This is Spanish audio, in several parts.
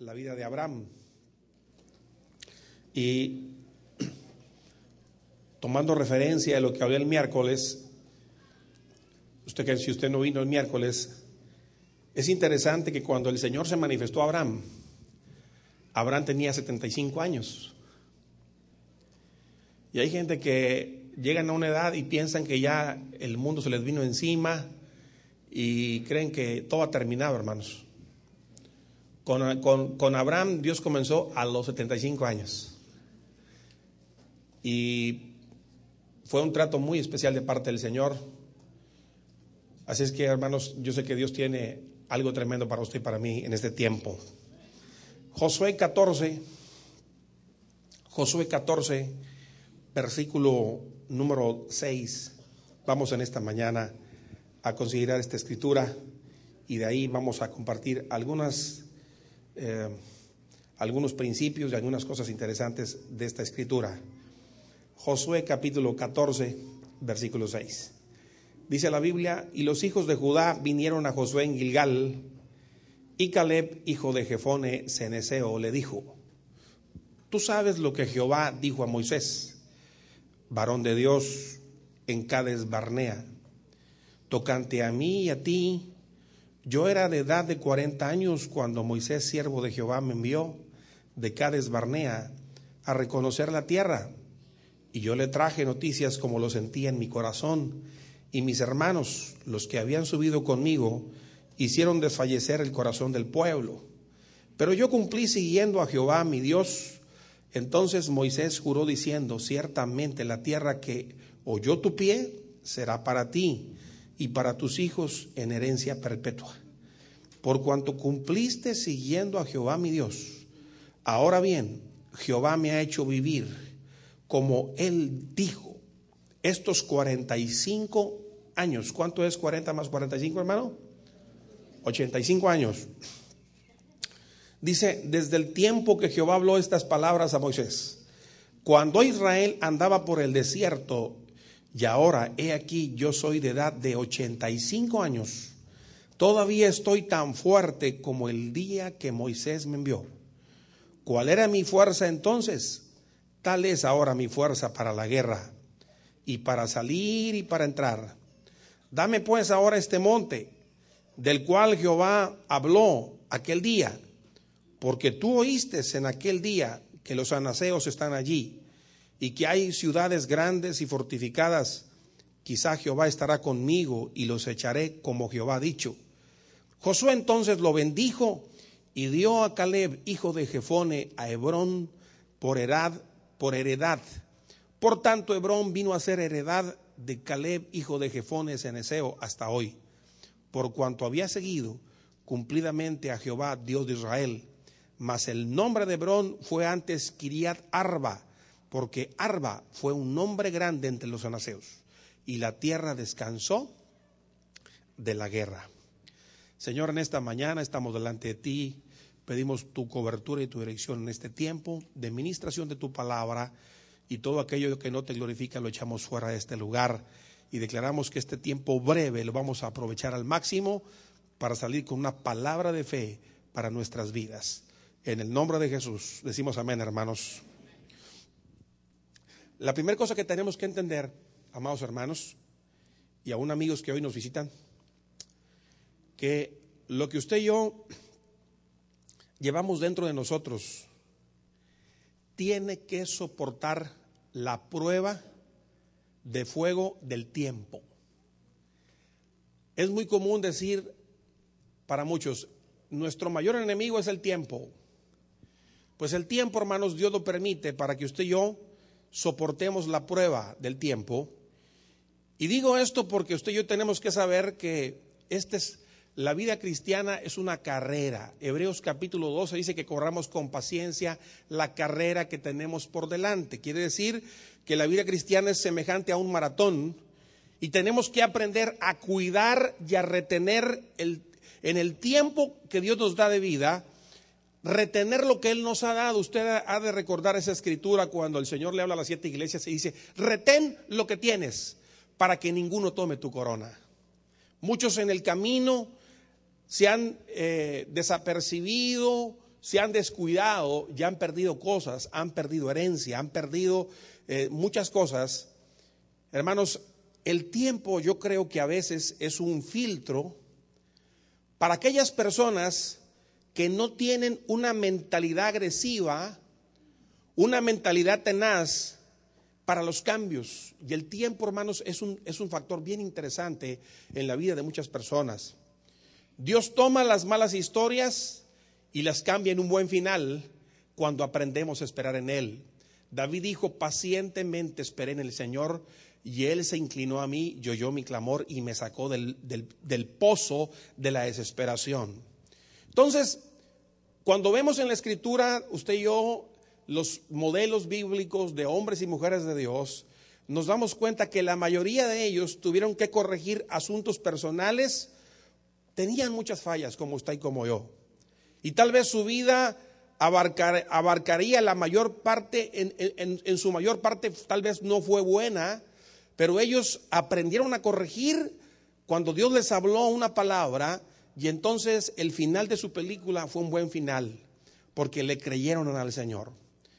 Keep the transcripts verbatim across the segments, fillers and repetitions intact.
la vida de Abraham. Y tomando referencia de lo que hablé el miércoles, usted que si usted no vino el miércoles, es interesante que cuando el Señor se manifestó a Abraham, Abraham tenía setenta y cinco años. Y hay gente que llegan a una edad y piensan que ya el mundo se les vino encima y creen que todo ha terminado, hermanos. Con, con, con Abraham Dios comenzó a los setenta y cinco años. Y fue un trato muy especial de parte del Señor. Así es que, hermanos, yo sé que Dios tiene algo tremendo para usted y para mí en este tiempo. Josué catorce, Josué catorce, versículo número seis. Vamos en esta mañana a considerar esta escritura y de ahí vamos a compartir algunas, eh, algunos principios y algunas cosas interesantes de esta escritura. Josué capítulo catorce, versículo seis. Dice la Biblia: y los hijos de Judá vinieron a Josué en Gilgal, y Caleb, hijo de Jefone ceneseo, le dijo: tú sabes lo que Jehová dijo a Moisés, varón de Dios, en Cades Barnea, tocante a mí y a ti. Yo era de edad de cuarenta años cuando Moisés, siervo de Jehová, me envió de Cades Barnea a reconocer la tierra. Y yo le traje noticias como lo sentía en mi corazón, y mis hermanos, los que habían subido conmigo, hicieron desfallecer el corazón del pueblo. Pero yo cumplí siguiendo a Jehová mi Dios. Entonces Moisés juró diciendo: ciertamente la tierra que oyó tu pie será para ti y para tus hijos en herencia perpetua, por cuanto cumpliste siguiendo a Jehová mi Dios. Ahora bien, Jehová me ha hecho vivir como él dijo estos cuarenta y cinco años. ¿Cuánto es cuarenta más cuarenta y cinco, hermano? ochenta y cinco años. Dice: desde el tiempo que Jehová habló estas palabras a Moisés, cuando Israel andaba por el desierto, y ahora he aquí yo soy de edad de ochenta y cinco años, todavía estoy tan fuerte como el día que Moisés me envió. ¿Cuál era mi fuerza entonces? Tal es ahora mi fuerza para la guerra, y para salir y para entrar. Dame pues ahora este monte, del cual Jehová habló aquel día, porque tú oíste en aquel día que los anaseos están allí, y que hay ciudades grandes y fortificadas. Quizá Jehová estará conmigo, y los echaré como Jehová ha dicho. Josué entonces lo bendijo, y dio a Caleb, hijo de Jefone, a Hebrón por heredad, por heredad. Por tanto, Hebrón vino a ser heredad de Caleb, hijo de Jefone ceneseo, hasta hoy, por cuanto había seguido cumplidamente a Jehová, Dios de Israel. Mas el nombre de Hebrón fue antes Kiriat Arba, porque Arba fue un nombre grande entre los anaseos, y la tierra descansó de la guerra. Señor, en esta mañana estamos delante de ti. Pedimos tu cobertura y tu dirección en este tiempo de ministración de tu palabra, y todo aquello que no te glorifica lo echamos fuera de este lugar, y declaramos que este tiempo breve lo vamos a aprovechar al máximo para salir con una palabra de fe para nuestras vidas. En el nombre de Jesús decimos amén, hermanos. La primera cosa que tenemos que entender, amados hermanos, y aún amigos que hoy nos visitan, que lo que usted y yo llevamos dentro de nosotros tiene que soportar la prueba de fuego del tiempo. Es muy común decir para muchos: nuestro mayor enemigo es el tiempo. Pues el tiempo, hermanos, Dios lo permite para que usted y yo soportemos la prueba del tiempo. Y digo esto porque usted y yo tenemos que saber que esta es la vida cristiana, es una carrera. Hebreos capítulo doce dice que corramos con paciencia la carrera que tenemos por delante. Quiere decir que la vida cristiana es semejante a un maratón, y tenemos que aprender a cuidar y a retener el, en el tiempo que Dios nos da de vida, retener lo que Él nos ha dado. Usted ha de recordar esa escritura cuando el Señor le habla a las siete iglesias y dice: retén lo que tienes para que ninguno tome tu corona. Muchos en el camino se han eh, desapercibido, se han descuidado, ya han perdido cosas, han perdido herencia, han perdido eh, muchas cosas. Hermanos, el tiempo yo creo que a veces es un filtro para aquellas personas que no tienen una mentalidad agresiva, una mentalidad tenaz para los cambios. Y el tiempo, hermanos, es un, es un factor bien interesante en la vida de muchas personas. Dios toma las malas historias y las cambia en un buen final cuando aprendemos a esperar en Él. David dijo: pacientemente esperé en el Señor, y Él se inclinó a mí y oyó mi clamor y me sacó del, del, del pozo de la desesperación. Entonces, cuando vemos en la Escritura, usted y yo, los modelos bíblicos de hombres y mujeres de Dios, nos damos cuenta que la mayoría de ellos tuvieron que corregir asuntos personales. Tenían muchas fallas, como usted y como yo, y tal vez su vida abarcar, abarcaría la mayor parte, en, en, en su mayor parte tal vez no fue buena, pero ellos aprendieron a corregir cuando Dios les habló una palabra, y entonces el final de su película fue un buen final, porque le creyeron al Señor.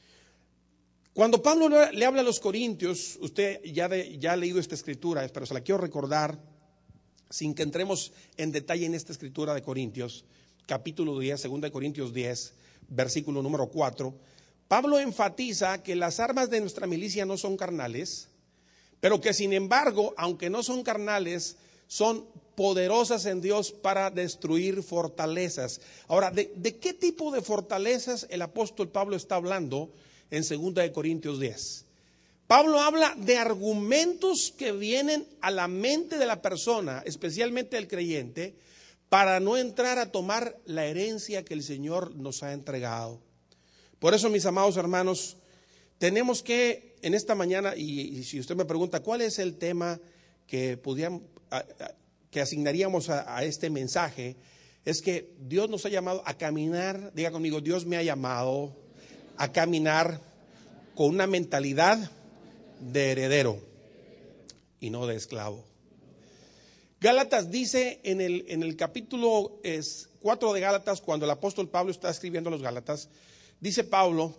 Cuando Pablo le habla a los corintios, usted ya, de, ya ha leído esta escritura, pero se la quiero recordar sin que entremos en detalle en esta escritura de Corintios, capítulo diez, segunda de Corintios diez, versículo número cuatro. Pablo enfatiza que las armas de nuestra milicia no son carnales, pero que sin embargo, aunque no son carnales, son poderosas en Dios para destruir fortalezas. Ahora, ¿de, de qué tipo de fortalezas el apóstol Pablo está hablando en segunda de Corintios diez? Pablo habla de argumentos que vienen a la mente de la persona, especialmente del creyente, para no entrar a tomar la herencia que el Señor nos ha entregado. Por eso, mis amados hermanos, tenemos que en esta mañana, y, y si usted me pregunta cuál es el tema que pudiéramos, a, a, que asignaríamos a, a este mensaje, es que Dios nos ha llamado a caminar. Diga conmigo: Dios me ha llamado a caminar con una mentalidad de heredero y no de esclavo. Gálatas dice en el, en el capítulo es, cuatro de Gálatas, cuando el apóstol Pablo está escribiendo a los Gálatas, dice Pablo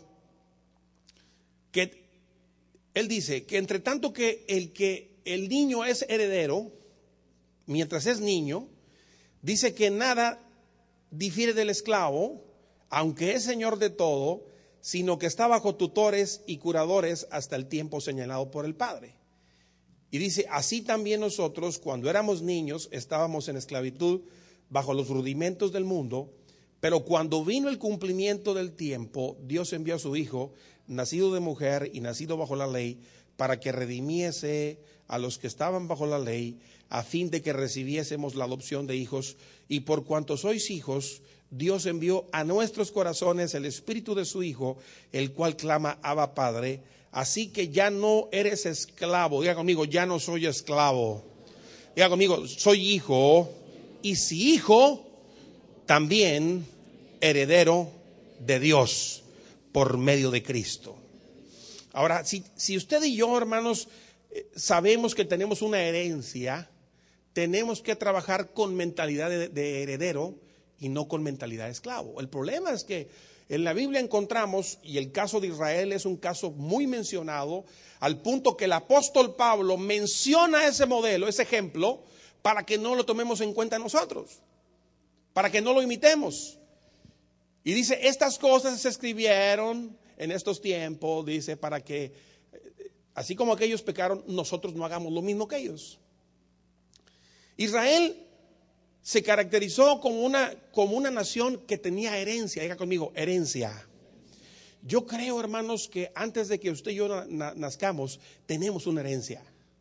que él dice que entre tanto que el que el niño es heredero, mientras es niño, dice que nada difiere del esclavo, aunque es señor de todo, sino que está bajo tutores y curadores hasta el tiempo señalado por el Padre. Y dice: así también nosotros, cuando éramos niños, estábamos en esclavitud bajo los rudimentos del mundo, pero cuando vino el cumplimiento del tiempo, Dios envió a su Hijo, nacido de mujer y nacido bajo la ley, para que redimiese a los que estaban bajo la ley, a fin de que recibiésemos la adopción de hijos. Y por cuanto sois hijos, Dios envió a nuestros corazones el Espíritu de su Hijo, el cual clama: Abba, Padre. Así que ya no eres esclavo. Diga conmigo: ya no soy esclavo. Diga conmigo: soy hijo. Y si hijo, también heredero de Dios por medio de Cristo. Ahora, si, si usted y yo, hermanos, sabemos que tenemos una herencia, tenemos que trabajar con mentalidad de, de heredero y no con mentalidad de esclavo. El problema es que en la Biblia encontramos, y el caso de Israel es un caso muy mencionado, al punto que el apóstol Pablo menciona ese modelo, ese ejemplo, para que no lo tomemos en cuenta nosotros, para que no lo imitemos. Y dice: estas cosas se escribieron en estos tiempos, dice, para que, así como aquellos pecaron, nosotros no hagamos lo mismo que ellos. Israel se caracterizó como una, como una nación que tenía herencia. Diga conmigo: herencia. Yo creo, hermanos, que antes de que usted y yo na- nazcamos, tenemos una herencia.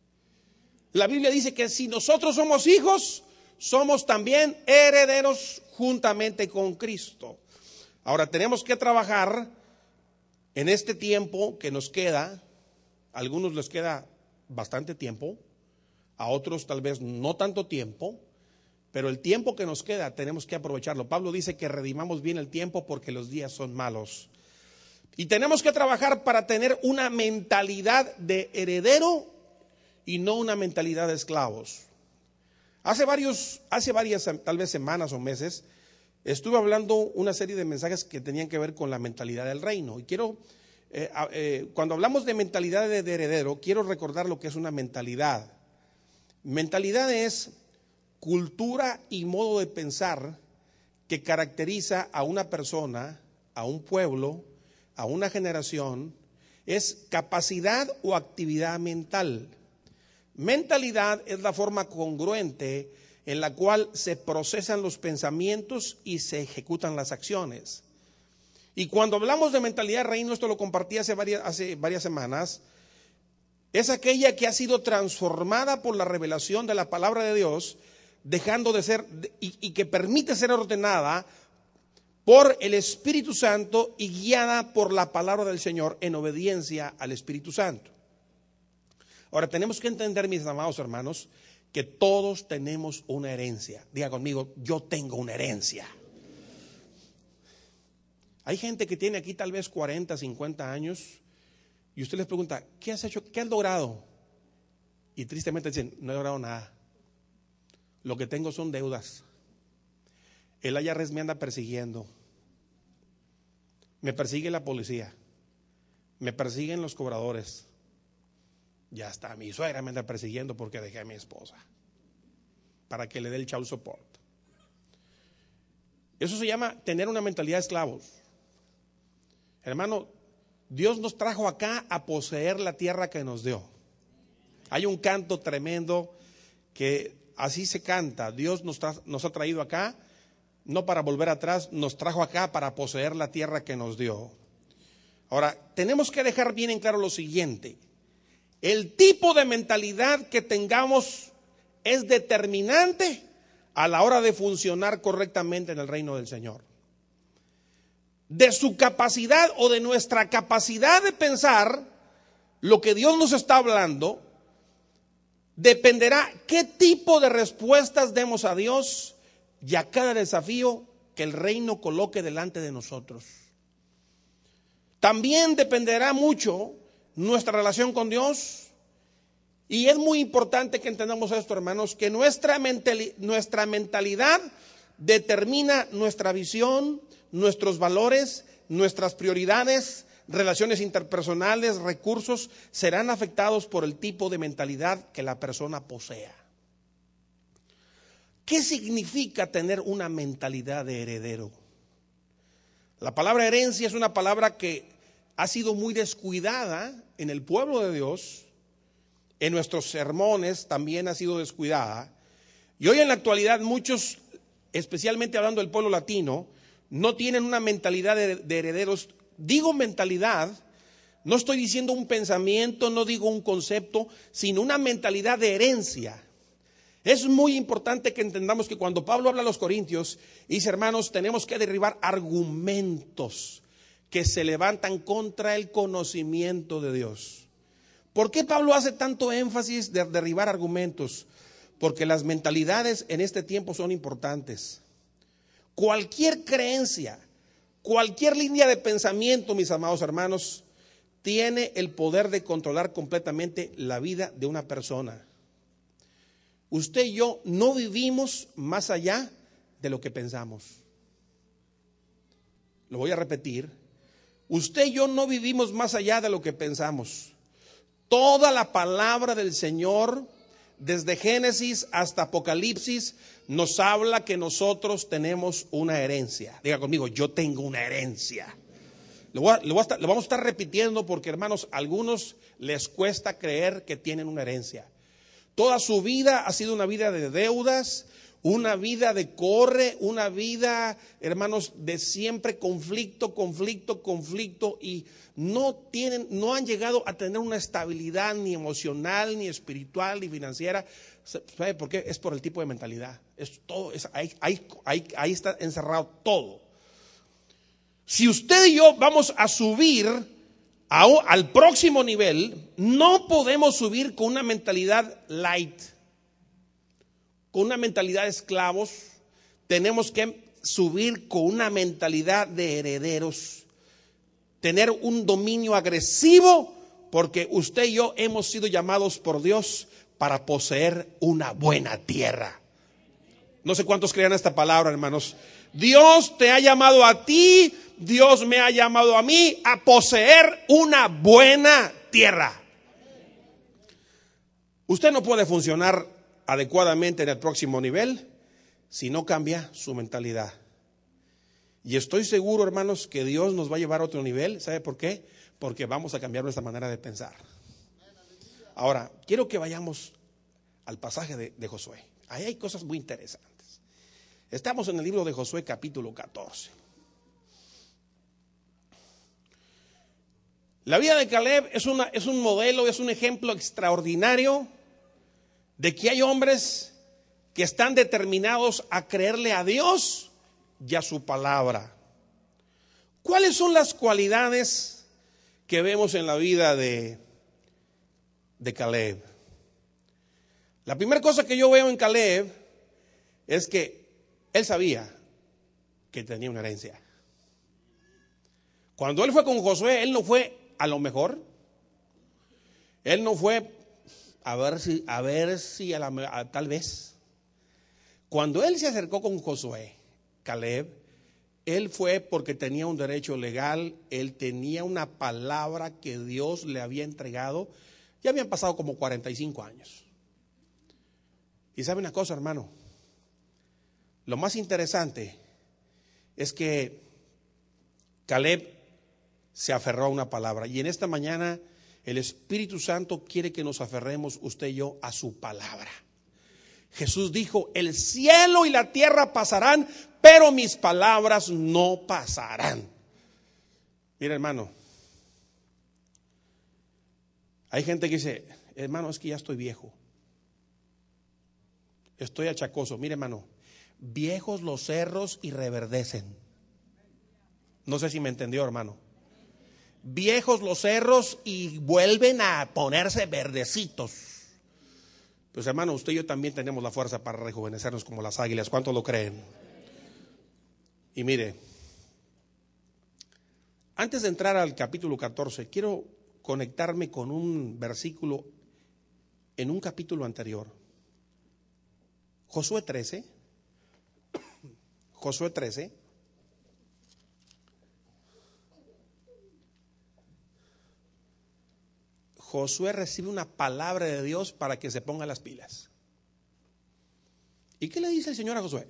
La Biblia dice que si nosotros somos hijos, somos también herederos juntamente con Cristo. Ahora tenemos que trabajar en este tiempo que nos queda. A algunos les queda bastante tiempo, a otros tal vez no tanto tiempo, pero el tiempo que nos queda tenemos que aprovecharlo. Pablo dice que redimamos bien el tiempo porque los días son malos. Y tenemos que trabajar para tener una mentalidad de heredero y no una mentalidad de esclavos. Hace varios, hace varias tal vez semanas o meses, estuve hablando una serie de mensajes que tenían que ver con la mentalidad del reino. Y quiero, eh, eh, cuando hablamos de mentalidad de, de heredero, quiero recordar lo que es una mentalidad. Mentalidad es cultura y modo de pensar que caracteriza a una persona, a un pueblo, a una generación. Es capacidad o actividad mental. Mentalidad es la forma congruente en la cual se procesan los pensamientos y se ejecutan las acciones. Y cuando hablamos de mentalidad de reino, esto lo compartí hace varias, hace varias semanas, es aquella que ha sido transformada por la revelación de la palabra de Dios, dejando de ser, y, y que permite ser ordenada por el Espíritu Santo y guiada por la palabra del Señor en obediencia al Espíritu Santo. Ahora tenemos que entender, mis amados hermanos, que todos tenemos una herencia. Diga conmigo, yo tengo una herencia. Hay gente que tiene aquí tal vez cuarenta, cincuenta años y usted les pregunta, ¿qué has hecho? ¿Qué has logrado? Y tristemente dicen, no he logrado nada. Lo que tengo son deudas. El I R S me anda persiguiendo. Me persigue la policía. Me persiguen los cobradores. Ya está, mi suegra me anda persiguiendo porque dejé a mi esposa para que le dé el child support. Eso se llama tener una mentalidad de esclavos. Hermano, Dios nos trajo acá a poseer la tierra que nos dio. Hay un canto tremendo que así se canta. Dios nos, tra- nos ha traído acá, no para volver atrás, nos trajo acá para poseer la tierra que nos dio. Ahora, tenemos que dejar bien en claro lo siguiente. El tipo de mentalidad que tengamos es determinante a la hora de funcionar correctamente en el reino del Señor. De su capacidad o de nuestra capacidad de pensar lo que Dios nos está hablando, dependerá qué tipo de respuestas demos a Dios y a cada desafío que el reino coloque delante de nosotros. También dependerá mucho nuestra relación con Dios. Y es muy importante que entendamos esto, hermanos, que nuestra, mentali- nuestra mentalidad determina nuestra visión, nuestros valores, nuestras prioridades, relaciones interpersonales, recursos, serán afectados por el tipo de mentalidad que la persona posea. ¿Qué significa tener una mentalidad de heredero? La palabra herencia es una palabra que ha sido muy descuidada en el pueblo de Dios. En nuestros sermones también ha sido descuidada. Y hoy en la actualidad muchos, especialmente hablando del pueblo latino, no tienen una mentalidad de, de herederos. Digo mentalidad, no estoy diciendo un pensamiento, no digo un concepto, sino una mentalidad de herencia. Es muy importante que entendamos que cuando Pablo habla a los corintios, dice, hermanos, tenemos que derribar argumentos que se levantan contra el conocimiento de Dios. ¿Por qué Pablo hace tanto énfasis de derribar argumentos? Porque las mentalidades en este tiempo son importantes. Cualquier creencia, cualquier línea de pensamiento, mis amados hermanos, tiene el poder de controlar completamente la vida de una persona. Usted y yo no vivimos más allá de lo que pensamos. Lo voy a repetir. Usted y yo no vivimos más allá de lo que pensamos. Toda la palabra del Señor, desde Génesis hasta Apocalipsis, nos habla que nosotros tenemos una herencia. Diga conmigo, yo tengo una herencia. Lo, voy a, lo, voy a estar, lo vamos a estar repitiendo porque, hermanos, a algunos les cuesta creer que tienen una herencia. Toda su vida ha sido una vida de deudas, una vida de corre, una vida, hermanos, de siempre conflicto, conflicto, conflicto, y no tienen, no han llegado a tener una estabilidad ni emocional, ni espiritual, ni financiera. ¿Sabe por qué? Es por el tipo de mentalidad. Es todo, es, ahí, ahí, ahí, ahí está encerrado todo. Si usted y yo vamos a subir a, al próximo nivel, no podemos subir con una mentalidad light, con una mentalidad de esclavos. Tenemos que subir con una mentalidad de herederos, tener un dominio agresivo, porque usted y yo hemos sido llamados por Dios para poseer una buena tierra. No sé cuántos crean esta palabra, hermanos, Dios te ha llamado a ti, Dios me ha llamado a mí a poseer una buena tierra. Usted no puede funcionar adecuadamente en el próximo nivel si no cambia su mentalidad. Y estoy seguro, hermanos, que Dios nos va a llevar a otro nivel. ¿Sabe por qué? Porque vamos a cambiar nuestra manera de pensar. Ahora, quiero que vayamos al pasaje de, de Josué. Ahí hay cosas muy interesantes. Estamos en el libro de Josué, capítulo catorce. La vida de Caleb es, una, es un modelo, es un ejemplo extraordinario de que hay hombres que están determinados a creerle a Dios y a su palabra. ¿Cuáles son las cualidades que vemos en la vida de, de Caleb? La primera cosa que yo veo en Caleb es que él sabía que tenía una herencia. Cuando él fue con Josué, él no fue a lo mejor. Él no fue a ver si, a ver si a la, a, tal vez. Cuando él se acercó con Josué, Caleb, él fue porque tenía un derecho legal, él tenía una palabra que Dios le había entregado. Ya habían pasado como cuarenta y cinco años. Y sabe una cosa, hermano, lo más interesante es que Caleb se aferró a una palabra. Y en esta mañana el Espíritu Santo quiere que nos aferremos usted y yo a su palabra. Jesús dijo, el cielo y la tierra pasarán, pero mis palabras no pasarán. Mira, hermano, hay gente que dice, hermano, es que ya estoy viejo, estoy achacoso. Mire, hermano, viejos los cerros y reverdecen. No sé si me entendió, hermano. Viejos los cerros y vuelven a ponerse verdecitos. Pues, hermano, usted y yo también tenemos la fuerza para rejuvenecernos como las águilas. ¿Cuántos lo creen? Y mire, antes de entrar al capítulo catorce, quiero conectarme con un versículo en un capítulo anterior. Josué trece. Josué trece. Josué recibe una palabra de Dios para que se ponga las pilas. ¿Y qué le dice el Señor a Josué?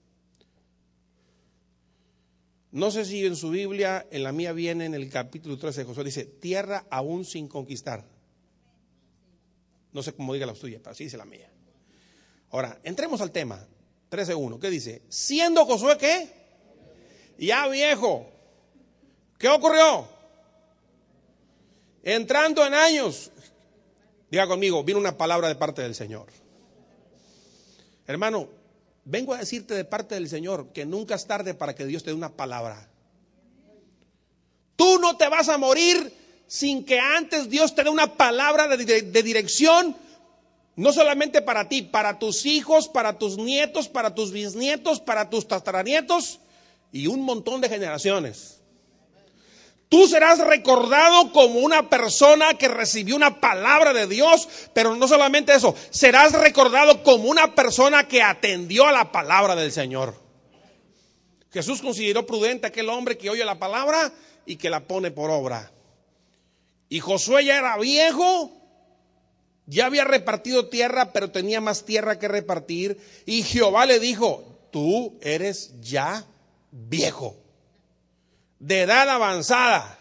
No sé si en su Biblia, en la mía viene en el capítulo trece de Josué, dice, tierra aún sin conquistar. No sé cómo diga la tuya, pero así dice la mía. Ahora, entremos al tema. trece uno, ¿qué dice? Siendo Josué, ¿qué? Ya viejo. ¿Qué ocurrió? Entrando en años, diga conmigo, viene una palabra de parte del Señor. Hermano, vengo a decirte de parte del Señor que nunca es tarde para que Dios te dé una palabra. Tú no te vas a morir sin que antes Dios te dé una palabra de, de, de dirección, no solamente para ti, para tus hijos, para tus nietos, para tus bisnietos, para tus tataranietos y un montón de generaciones. Tú serás recordado como una persona que recibió una palabra de Dios, pero no solamente eso, serás recordado como una persona que atendió a la palabra del Señor. Jesús consideró prudente a aquel hombre que oye la palabra y que la pone por obra. Y Josué ya era viejo, ya había repartido tierra, pero tenía más tierra que repartir. Y Jehová le dijo, tú eres ya viejo, de edad avanzada.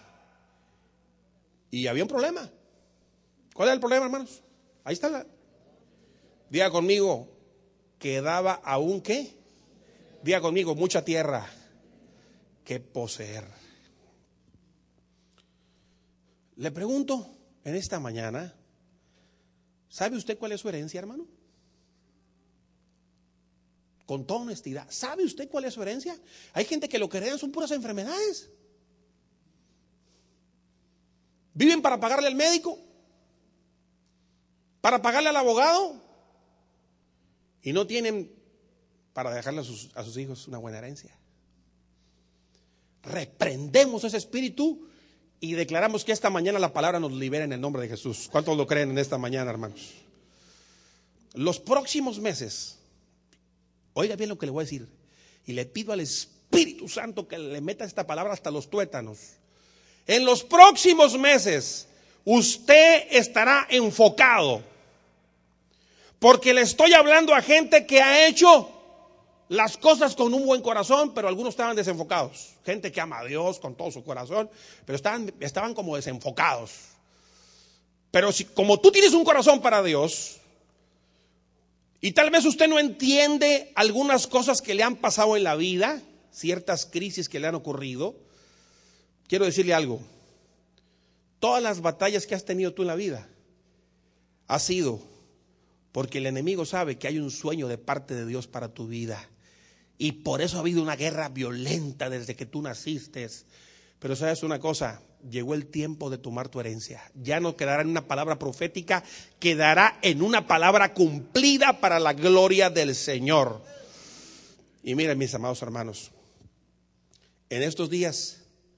Y había un problema. ¿Cuál era el problema, hermanos? Ahí está la... Diga conmigo, quedaba aún ¿qué? Diga conmigo, mucha tierra que poseer. Le pregunto en esta mañana, ¿sabe usted cuál es su herencia, hermano? Con toda honestidad, ¿sabe usted cuál es su herencia? Hay gente que lo que heredan son puras enfermedades. Viven para pagarle al médico, para pagarle al abogado, y no tienen para dejarle a sus, a sus hijos una buena herencia. Reprendemos ese espíritu y declaramos que esta mañana la palabra nos libera en el nombre de Jesús. ¿Cuántos lo creen en esta mañana, hermanos? Los próximos meses, oiga bien lo que le voy a decir, y le pido al Espíritu Espíritu Santo que le meta esta palabra hasta los tuétanos. En los próximos meses usted estará enfocado, porque le estoy hablando a gente que ha hecho las cosas con un buen corazón, pero algunos estaban desenfocados. Gente que ama a Dios con todo su corazón, pero estaban, estaban como desenfocados. Pero si, como tú tienes un corazón para Dios, y tal vez usted no entiende algunas cosas que le han pasado en la vida, ciertas crisis que le han ocurrido, quiero decirle algo. Todas las batallas que has tenido tú en la vida ha sido porque el enemigo sabe que hay un sueño de parte de Dios para tu vida. Y por eso ha habido una guerra violenta desde que tú naciste. Pero sabes una cosa, llegó el tiempo de tomar tu herencia. Ya no quedará en una palabra profética, quedará en una palabra cumplida para la gloria del Señor. Y miren, mis amados hermanos, en estos días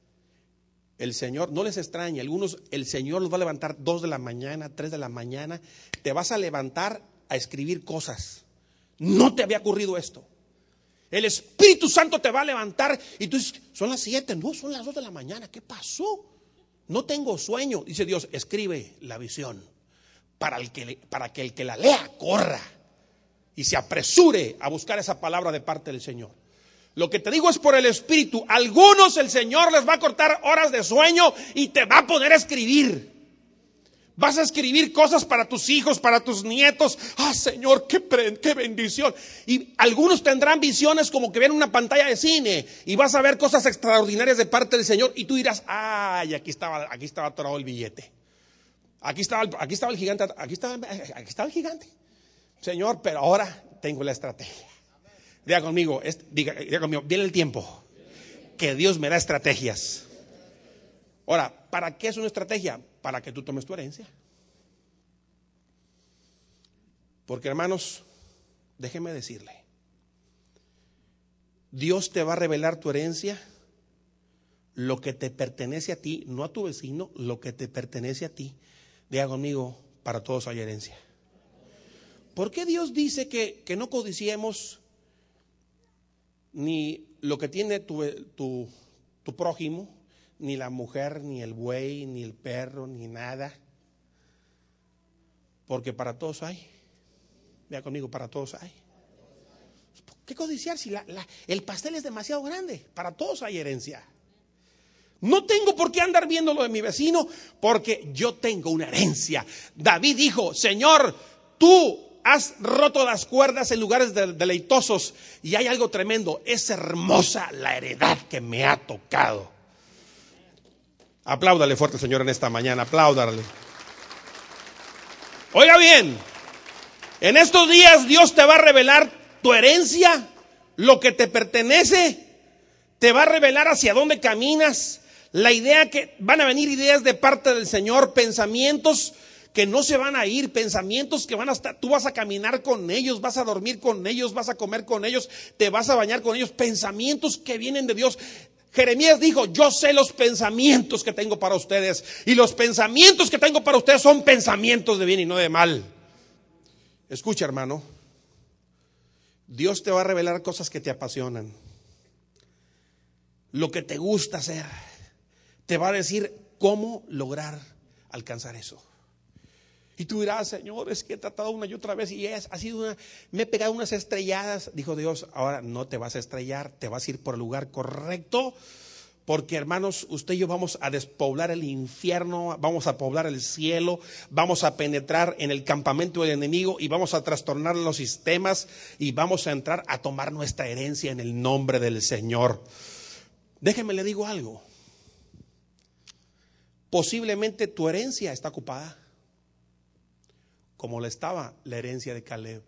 el Señor, no les extrañe, algunos el Señor los va a levantar dos de la mañana, tres de la mañana. Te vas a levantar a escribir cosas. No te había ocurrido esto. El Espíritu Santo te va a levantar y tú dices, son las siete, no, son las dos de la mañana. ¿Qué pasó? No tengo sueño. Dice Dios, escribe la visión para, el que, para que el que la lea corra y se apresure a buscar esa palabra de parte del Señor. Lo que te digo es por el Espíritu. Algunos el Señor les va a cortar horas de sueño y te va a poner a escribir. Vas a escribir cosas para tus hijos, para tus nietos. Ah, Señor, qué, qué bendición. Y algunos tendrán visiones como que ven una pantalla de cine y vas a ver cosas extraordinarias de parte del Señor. Y tú dirás, ay, aquí estaba, aquí estaba atorado el billete. Aquí estaba, aquí estaba el gigante, aquí estaba, aquí estaba el gigante. Señor, pero ahora tengo la estrategia. Diga conmigo, diga, diga conmigo, viene el tiempo que Dios me da estrategias. Ahora, ¿para qué es una estrategia? Para que tú tomes tu herencia. Porque, hermanos, déjeme decirle, Dios te va a revelar tu herencia, lo que te pertenece a ti, no a tu vecino, lo que te pertenece a ti. Diga conmigo, para todos hay herencia. ¿Por qué Dios dice que, que no codiciemos ni lo que tiene tu, tu, tu prójimo, ni la mujer, ni el buey, ni el perro, ni nada? Porque para todos hay. Vea conmigo, para todos hay. ¿Por qué codiciar si la, la, el pastel es demasiado grande? Para todos hay herencia. No tengo por qué andar viendo lo de mi vecino, porque yo tengo una herencia. David dijo, Señor, tú has roto las cuerdas en lugares deleitosos, y hay algo tremendo, es hermosa la heredad que me ha tocado. Apláudale fuerte, Señor, en esta mañana, apláudale. Oiga bien, en estos días Dios te va a revelar tu herencia, lo que te pertenece, te va a revelar hacia dónde caminas, la idea que van a venir ideas de parte del Señor, pensamientos que no se van a ir, pensamientos que van a estar, tú vas a caminar con ellos, vas a dormir con ellos, vas a comer con ellos, te vas a bañar con ellos, pensamientos que vienen de Dios. Jeremías dijo, yo sé los pensamientos que tengo para ustedes, y los pensamientos que tengo para ustedes son pensamientos de bien y no de mal. Escucha, hermano, Dios te va a revelar cosas que te apasionan, lo que te gusta hacer, te va a decir cómo lograr alcanzar eso. Y tú dirás, Señor, es que he tratado una y otra vez y es, ha sido una, me he pegado unas estrelladas. Dijo Dios, ahora no te vas a estrellar, te vas a ir por el lugar correcto. Porque, hermanos, usted y yo vamos a despoblar el infierno, vamos a poblar el cielo, vamos a penetrar en el campamento del enemigo y vamos a trastornar los sistemas y vamos a entrar a tomar nuestra herencia en el nombre del Señor. Déjeme le digo algo. Posiblemente tu herencia está ocupada, como le estaba la herencia de Caleb.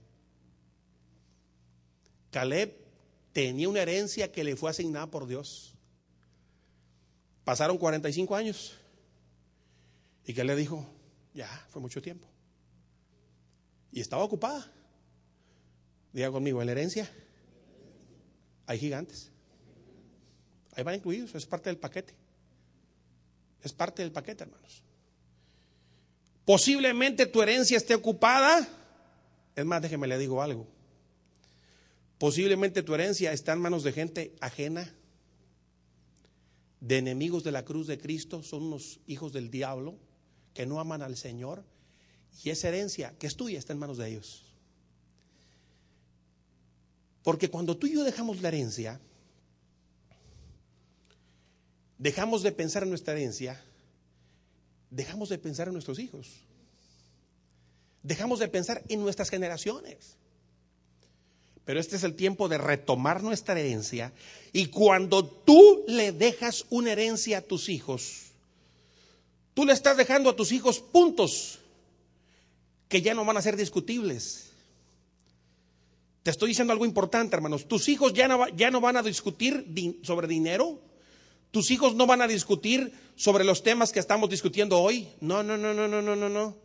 Caleb tenía una herencia que le fue asignada por Dios. Pasaron cuarenta y cinco años y Caleb dijo, ya, fue mucho tiempo. Y estaba ocupada. Diga conmigo, en la herencia hay gigantes. Ahí van incluidos, es parte del paquete. Es parte del paquete, hermanos. Posiblemente tu herencia esté ocupada. Es más, déjeme le digo algo. Posiblemente tu herencia está en manos de gente ajena, de enemigos de la cruz de Cristo, son unos hijos del diablo que no aman al Señor, y esa herencia que es tuya está en manos de ellos. Porque cuando tú y yo dejamos la herencia, dejamos de pensar en nuestra herencia, dejamos de pensar en nuestros hijos, dejamos de pensar en nuestras generaciones. Pero este es el tiempo de retomar nuestra herencia, y cuando tú le dejas una herencia a tus hijos, tú le estás dejando a tus hijos puntos que ya no van a ser discutibles. Te estoy diciendo algo importante, hermanos. Tus hijos ya no, ya no van a discutir di- sobre dinero. Tus hijos no van a discutir sobre los temas que estamos discutiendo hoy. No, no, no, no, no, no, no, no.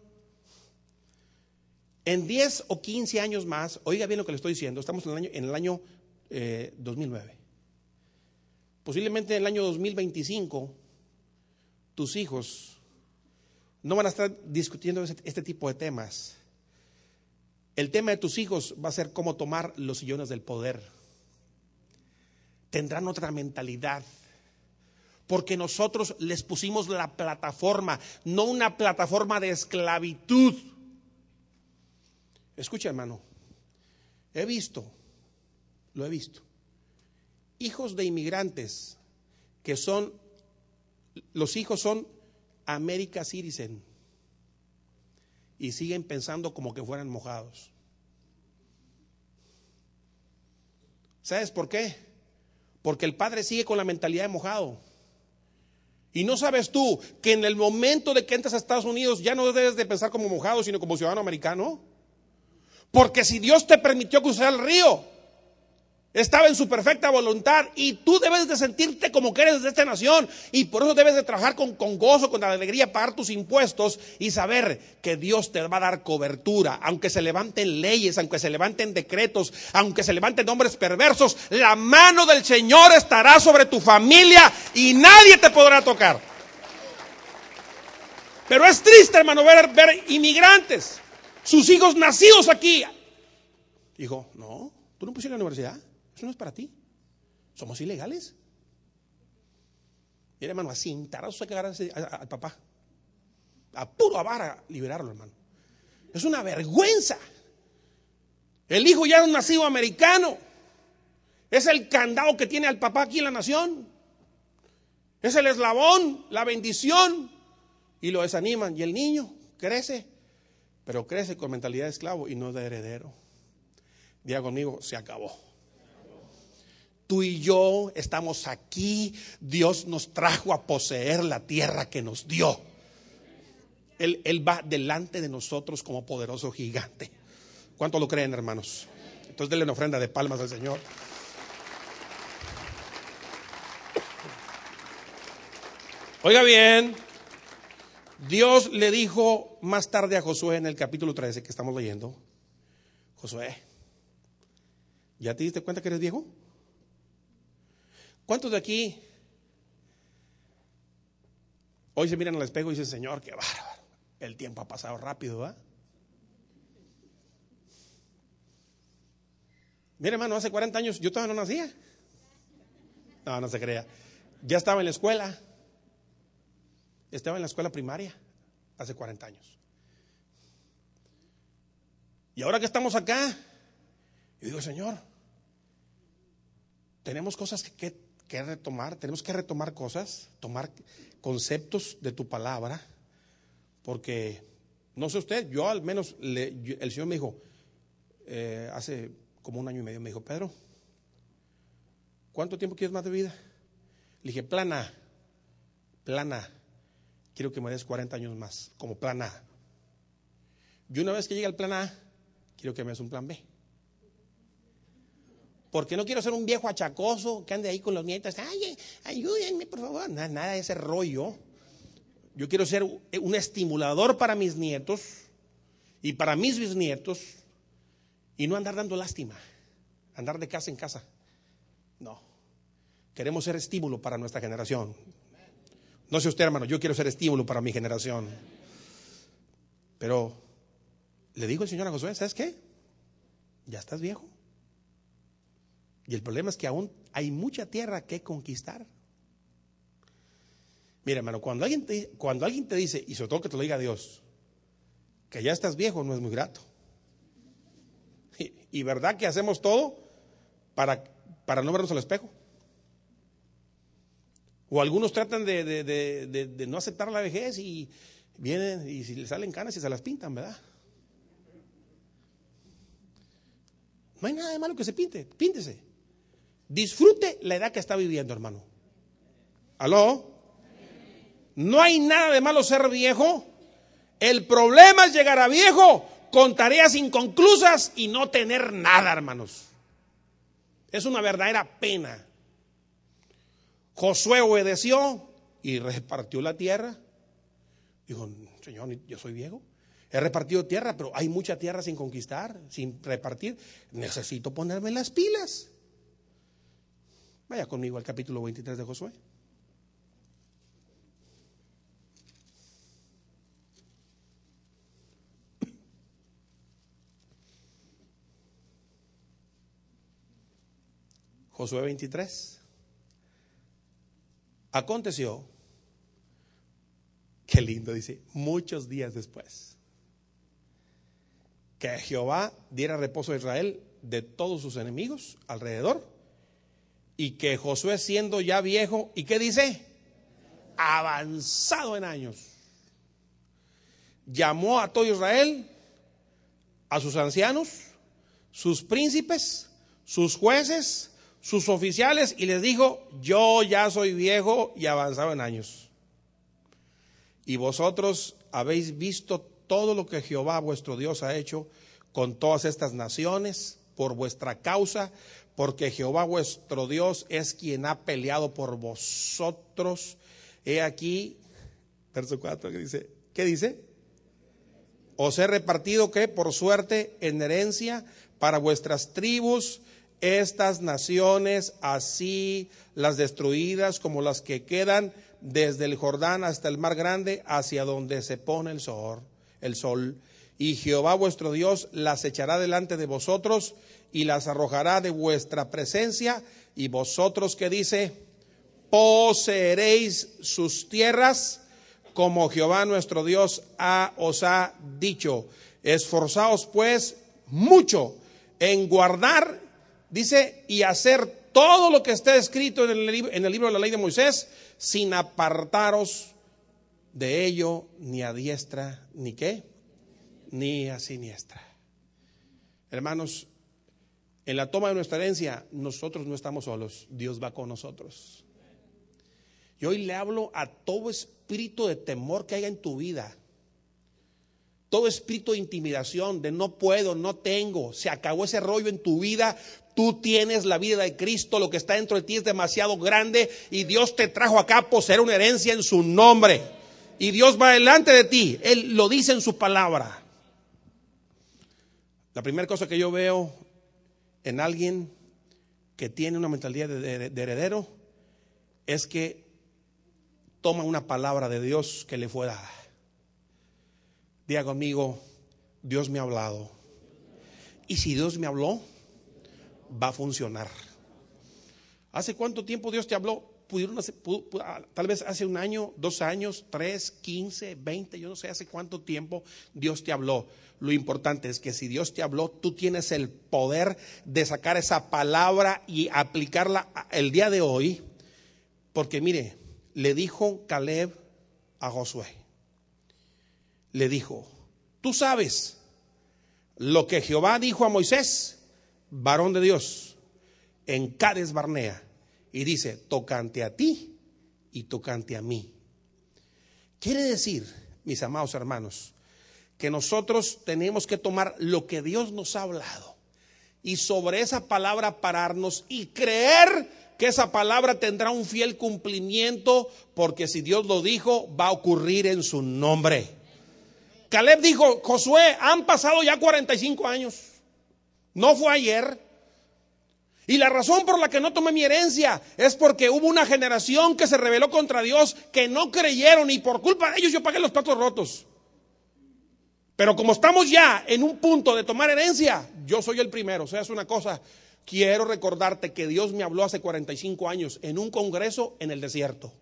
En diez o quince años más, oiga bien lo que le estoy diciendo, estamos en el año, en el año eh, dos mil nueve. Posiblemente en el año dos mil veinticinco, tus hijos no van a estar discutiendo este, este tipo de temas. El tema de tus hijos va a ser cómo tomar los sillones del poder. Tendrán otra mentalidad, porque nosotros les pusimos la plataforma, no una plataforma de esclavitud. Escucha, hermano, he visto, lo he visto, hijos de inmigrantes que son, los hijos son American Citizen y siguen pensando como que fueran mojados. ¿Sabes por qué? Porque el padre sigue con la mentalidad de mojado. Y no sabes tú que en el momento de que entras a Estados Unidos ya no debes de pensar como mojado, sino como ciudadano americano. Porque si Dios te permitió cruzar el río, estaba en su perfecta voluntad, y tú debes de sentirte como que eres de esta nación, y por eso debes de trabajar con, con gozo, con alegría, pagar tus impuestos y saber que Dios te va a dar cobertura. Aunque se levanten leyes, aunque se levanten decretos, aunque se levanten hombres perversos, la mano del Señor estará sobre tu familia y nadie te podrá tocar. Pero es triste, hermano, ver, ver inmigrantes, sus hijos nacidos aquí. Dijo, no, tú no pusiste en la universidad, eso no es para ti, somos ilegales. Mira, hermano, a cintarazos hay que agarrarse al papá, a puro avara liberarlo, hermano. Es una vergüenza. El hijo ya es un nacido americano, es el candado que tiene al papá aquí en la nación, es el eslabón, la bendición, y lo desaniman. Y el niño crece, pero crece con mentalidad de esclavo y no de heredero. Diga conmigo, se acabó. Tú y yo estamos aquí. Dios nos trajo a poseer la tierra que nos dio. Él, él va delante de nosotros como poderoso gigante. ¿Cuánto lo creen, hermanos? Entonces denle una ofrenda de palmas al Señor. Oiga bien, Dios le dijo más tarde a Josué en el capítulo trece que estamos leyendo: Josué, ¿ya te diste cuenta que eres viejo? ¿Cuántos de aquí hoy se miran al espejo y dicen, Señor, qué bárbaro, el tiempo ha pasado rápido, ¿verdad? Mira, hermano, hace cuarenta años yo todavía no nacía. No, no se crea. Ya estaba en la escuela. Estaba en la escuela primaria hace cuarenta años. Y ahora que estamos acá, yo digo, Señor, tenemos cosas que, que, que retomar, tenemos que retomar cosas, tomar conceptos de tu palabra, porque no sé usted, yo al menos, le, yo, el Señor me dijo, eh, hace como un año y medio, me dijo, Pedro, ¿cuánto tiempo quieres más de vida? Le dije, plan A, plan A. Quiero que me des cuarenta años más, como plan A. Y una vez que llegue al plan A, quiero que me des un plan B. Porque no quiero ser un viejo achacoso que ande ahí con los nietos. Ay, ayúdenme, por favor. Nada, nada de ese rollo. Yo quiero ser un estimulador para mis nietos y para mis bisnietos, y no andar dando lástima, andar de casa en casa. No. Queremos ser estímulo para nuestra generación. No sé usted, hermano, yo quiero ser estímulo para mi generación. Pero le digo el Señor a Josué, ¿sabes qué? Ya estás viejo. Y el problema es que aún hay mucha tierra que conquistar. Mira, hermano, cuando alguien te, cuando alguien te dice, y sobre todo que te lo diga Dios, que ya estás viejo, no es muy grato. Y, y verdad que hacemos todo para, para no vernos al espejo. O algunos tratan de, de, de, de, de no aceptar la vejez y vienen y si les salen canas y se las pintan, ¿verdad? No hay nada de malo que se pinte, píntese. Disfrute la edad que está viviendo, hermano. ¿Aló? No hay nada de malo ser viejo. El problema es llegar a viejo con tareas inconclusas y no tener nada, hermanos. Es una verdadera pena. Josué obedeció y repartió la tierra. Dijo, Señor, yo soy viejo. He repartido tierra, pero hay mucha tierra sin conquistar, sin repartir. Necesito ponerme las pilas. Vaya conmigo al capítulo veintitrés de Josué. Josué veintitrés. Aconteció, qué lindo dice, muchos días después, que Jehová diera reposo a Israel de todos sus enemigos alrededor, y que Josué, siendo ya viejo, ¿y qué dice? Avanzado en años, llamó a todo Israel, a sus ancianos, sus príncipes, sus jueces, sus oficiales, y les dijo, yo ya soy viejo y avanzado en años, y vosotros habéis visto todo lo que Jehová vuestro Dios ha hecho con todas estas naciones por vuestra causa, porque Jehová vuestro Dios es quien ha peleado por vosotros. He aquí, verso cuatro, que dice, ¿qué dice? Os he repartido, ¿qué? Por suerte en herencia para vuestras tribus estas naciones, así las destruidas como las que quedan desde el Jordán hasta el mar grande, hacia donde se pone el sol, el sol. Y Jehová vuestro Dios las echará delante de vosotros y las arrojará de vuestra presencia, y vosotros, ¿qué dice? Poseeréis sus tierras, como Jehová nuestro Dios ha, os ha dicho. Esforzaos pues mucho en guardar, dice, y hacer todo lo que está escrito en el, en el libro de la ley de Moisés, sin apartaros de ello, ni a diestra, ni qué, ni a siniestra. Hermanos, en la toma de nuestra herencia, nosotros no estamos solos, Dios va con nosotros. Y hoy le hablo a todo espíritu de temor que haya en tu vida, todo espíritu de intimidación, de no puedo, no tengo, se acabó ese rollo en tu vida. Tú tienes la vida de Cristo, lo que está dentro de ti es demasiado grande y Dios te trajo acá a poseer una herencia en su nombre. Y Dios va delante de ti, Él lo dice en su palabra. La primera cosa que yo veo en alguien que tiene una mentalidad de, de, de heredero es que toma una palabra de Dios que le fue dada. Diga conmigo, Dios me ha hablado. Y si Dios me habló, va a funcionar. ¿Hace cuánto tiempo Dios te habló? Pudieron hacer, pudo, pudo, tal vez hace un año, dos años, tres, quince, veinte, yo no sé hace cuánto tiempo Dios te habló. Lo importante es que si Dios te habló, tú tienes el poder de sacar esa palabra y aplicarla el día de hoy. Porque mire, le dijo Caleb a Josué, le dijo, tú sabes lo que Jehová dijo a Moisés, varón de Dios, en Cades Barnea, y dice, tocante a ti y tocante a mí. Quiere decir, mis amados hermanos, que nosotros tenemos que tomar lo que Dios nos ha hablado y sobre esa palabra pararnos y creer que esa palabra tendrá un fiel cumplimiento, porque si Dios lo dijo, va a ocurrir en su nombre. Caleb dijo, Josué, han pasado ya cuarenta y cinco años, no fue ayer. Y la razón por la que no tomé mi herencia es porque hubo una generación que se rebeló contra Dios, que no creyeron, y por culpa de ellos yo pagué los platos rotos. Pero como estamos ya en un punto de tomar herencia, yo soy el primero. O sea, es una cosa, quiero recordarte que Dios me habló hace cuarenta y cinco años en un congreso en el desierto.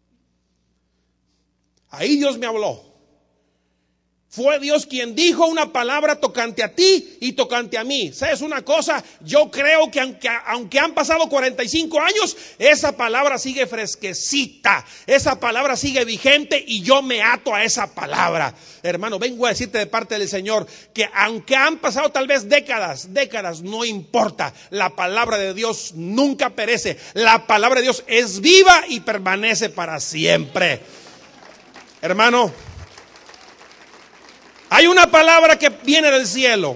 Ahí Dios me habló. Fue Dios quien dijo una palabra tocante a ti y tocante a mí. ¿Sabes una cosa? Yo creo que aunque, aunque han pasado cuarenta y cinco años, esa palabra sigue fresquecita. Esa palabra sigue vigente y yo me ato a esa palabra. Hermano, vengo a decirte de parte del Señor que aunque han pasado tal vez décadas, décadas, no importa. La palabra de Dios nunca perece. La palabra de Dios es viva y permanece para siempre. Hermano, hay una palabra que viene del cielo.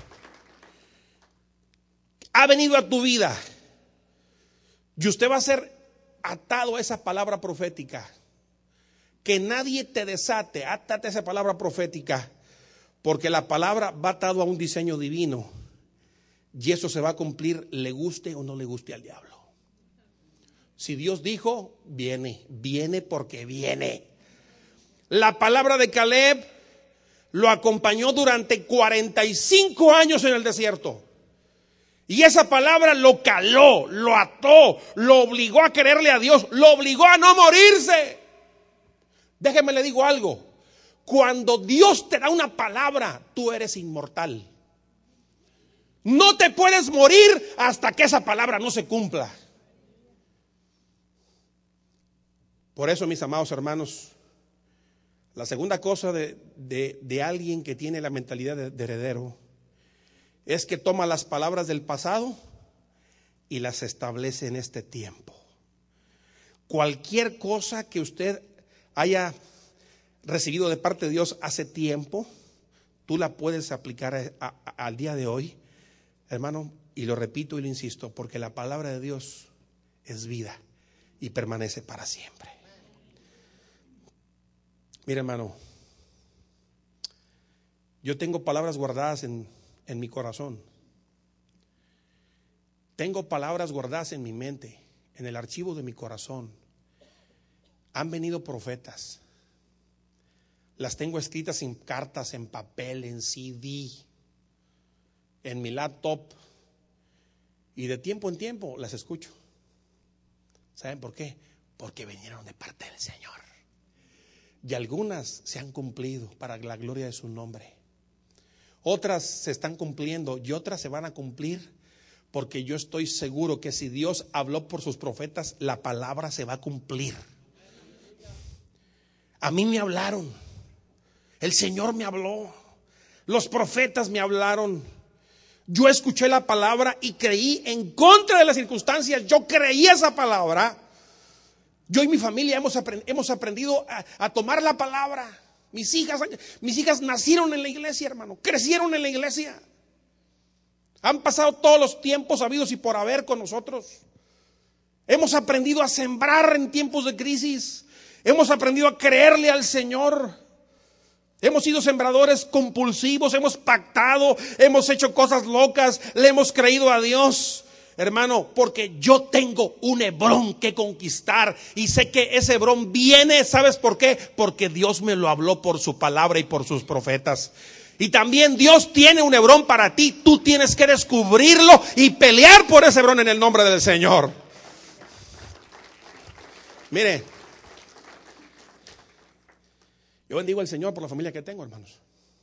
Ha venido a tu vida. Y usted va a ser atado a esa palabra profética. Que nadie te desate. Átate a esa palabra profética. Porque la palabra va atado a un diseño divino. Y eso se va a cumplir, le guste o no le guste al diablo. Si Dios dijo, viene. Viene porque viene. La palabra de Caleb lo acompañó durante cuarenta y cinco años en el desierto. Y esa palabra lo caló, lo ató, lo obligó a quererle a Dios, lo obligó a no morirse. Déjeme le digo algo. Cuando Dios te da una palabra, tú eres inmortal. No te puedes morir hasta que esa palabra no se cumpla. Por eso, mis amados hermanos, la segunda cosa de, de, de alguien que tiene la mentalidad de, de heredero es que toma las palabras del pasado y las establece en este tiempo. Cualquier cosa que usted haya recibido de parte de Dios hace tiempo, tú la puedes aplicar a, a, a, al día de hoy, hermano, y lo repito y lo insisto, porque la palabra de Dios es vida y permanece para siempre. Mira, hermano, yo tengo palabras guardadas en, en mi corazón. Tengo palabras guardadas en mi mente, en el archivo de mi corazón. Han venido profetas. Las tengo escritas en cartas, en papel, en C D, en mi laptop. Y de tiempo en tiempo las escucho. ¿Saben por qué? Porque vinieron de parte del Señor. Y algunas se han cumplido para la gloria de su nombre. Otras se están cumpliendo y otras se van a cumplir, porque yo estoy seguro que si Dios habló por sus profetas, la palabra se va a cumplir. A mí me hablaron, el Señor me habló, los profetas me hablaron. Yo escuché la palabra y creí en contra de las circunstancias. Yo creí esa palabra. Yo y mi familia hemos, aprend, hemos aprendido a, a tomar la palabra. Mis hijas, mis hijas nacieron en la iglesia, hermano. Crecieron en la iglesia. Han pasado todos los tiempos habidos y por haber con nosotros. Hemos aprendido a sembrar en tiempos de crisis. Hemos aprendido a creerle al Señor. Hemos sido sembradores compulsivos. Hemos pactado. Hemos hecho cosas locas. Le hemos creído a Dios. Hermano, porque yo tengo un Hebrón que conquistar y sé que ese Hebrón viene. ¿Sabes por qué? Porque Dios me lo habló por su palabra y por sus profetas. Y también Dios tiene un Hebrón para ti. Tú tienes que descubrirlo y pelear por ese Hebrón en el nombre del Señor. Mire, yo bendigo al Señor por la familia que tengo, hermanos.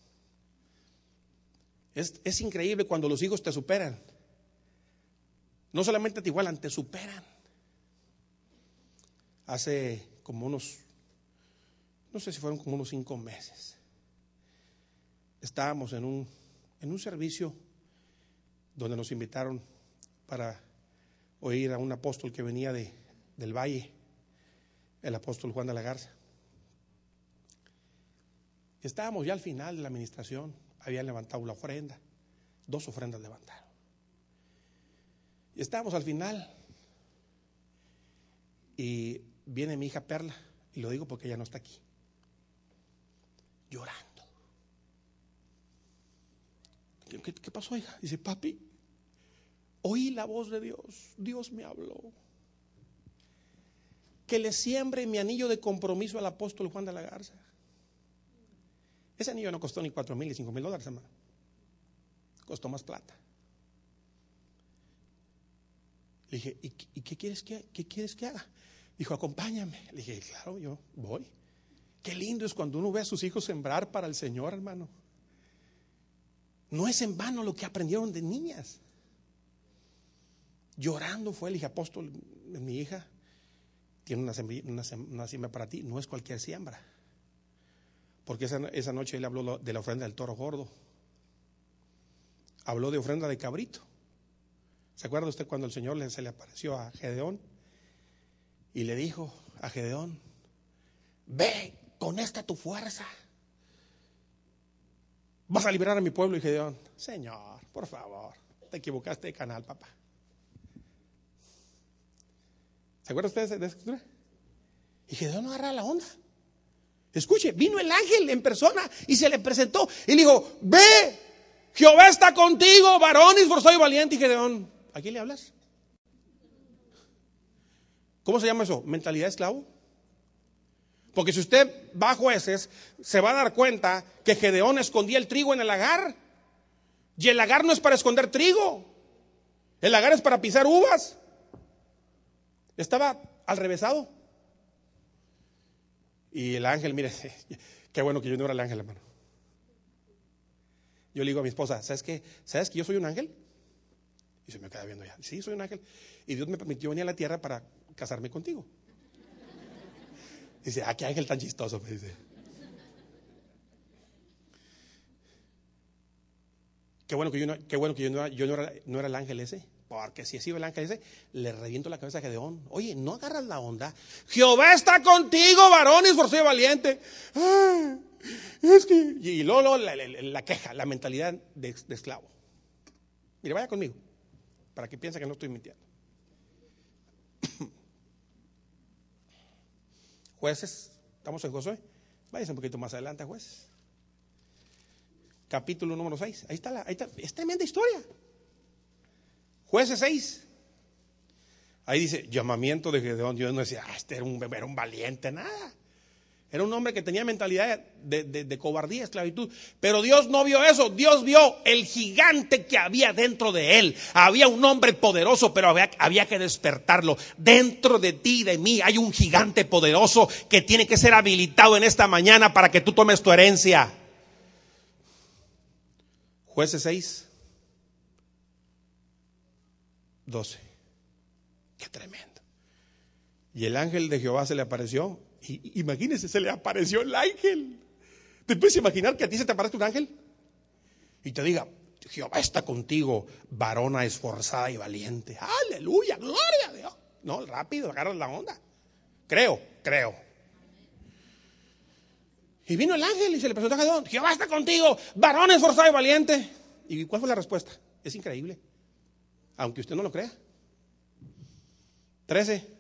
Es, es increíble cuando los hijos te superan. No solamente te igualan, te superan. Hace como unos, no sé si fueron como unos cinco meses, estábamos en un, en un servicio donde nos invitaron para oír a un apóstol que venía de, del Valle, el apóstol Juan de la Garza. Estábamos ya al final de la administración, habían levantado la ofrenda, dos ofrendas levantaron. Y estábamos al final y viene mi hija Perla, y lo digo porque ella no está aquí, llorando. ¿Qué, qué pasó, hija? Dice, papi, oí la voz de Dios, Dios me habló que le siembre mi anillo de compromiso al apóstol Juan de la Garza. Ese anillo no costó ni cuatro mil ni cinco mil dólares, hermano. Costó más plata. Le dije, ¿y, y qué, quieres que, qué quieres que haga? Dijo, acompáñame. Le dije, claro, yo voy. Qué lindo es cuando uno ve a sus hijos sembrar para el Señor, hermano. No es en vano lo que aprendieron de niñas. Llorando fue, le dije, apóstol, mi hija tiene una, sembri, una, una siembra para ti, no es cualquier siembra. Porque esa, esa noche él habló de la ofrenda del toro gordo. Habló de ofrenda de cabrito. ¿Se acuerda usted cuando el Señor le, se le apareció a Gedeón? Y le dijo a Gedeón, ve con esta tu fuerza, vas a liberar a mi pueblo. Y Gedeón, Señor, por favor, te equivocaste de canal, papá. ¿Se acuerdan ustedes de esa escritura? Y Gedeón no agarra la onda. Escuche, vino el ángel en persona y se le presentó y le dijo, ve, Jehová está contigo, varón esforzado y valiente. Y Gedeón, ¿a quién le hablas? ¿Cómo se llama eso? ¿Mentalidad de esclavo? Porque si usted va a Jueces, se va a dar cuenta que Gedeón escondía el trigo en el lagar. Y el lagar no es para esconder trigo. El lagar es para pisar uvas. Estaba al revésado. Y el ángel, mire, qué bueno que yo no era el ángel, hermano. Yo le digo a mi esposa, ¿sabes qué? ¿Sabes que yo soy un ángel? Y se me queda viendo ya. Sí, soy un ángel. Y Dios me permitió venir a la tierra para casarme contigo. Dice, ah, qué ángel tan chistoso, me dice. Qué bueno que yo no, qué bueno que yo no, yo no, era, no era el ángel ese. Porque si he sido el ángel ese, le reviento la cabeza a Gedeón. Oye, no agarras la onda. Jehová está contigo, varón esforzado y valiente. Ah, es que... Y luego, luego la, la, la queja, la mentalidad de, de esclavo. Mire, vaya conmigo, para que piense que no estoy mintiendo. Jueces, estamos en Josué. Váyase un poquito más adelante a Jueces. Capítulo número seis. Ahí está, la, ahí está, es tremenda historia. Jueces seis. Ahí dice, llamamiento de Gedeón. Yo no decía, ah, este era un, era un valiente, nada. Era un hombre que tenía mentalidad de, de, de cobardía, esclavitud. Pero Dios no vio eso. Dios vio el gigante que había dentro de él. Había un hombre poderoso, pero había, había que despertarlo. Dentro de ti y de mí hay un gigante poderoso que tiene que ser habilitado en esta mañana para que tú tomes tu herencia. Jueces seis, doce. Qué tremendo. Y el ángel de Jehová se le apareció. Y, imagínense, se le apareció el ángel. ¿Te puedes imaginar que a ti se te aparece un ángel? Y te diga, Jehová está contigo, varona esforzada y valiente. Aleluya, gloria a Dios. No, rápido, agarras la onda. Creo, creo. Y vino el ángel y se le presentó a Gedeón. Jehová está contigo, varón esforzado y valiente. ¿Y cuál fue la respuesta? Es increíble, aunque usted no lo crea. trece.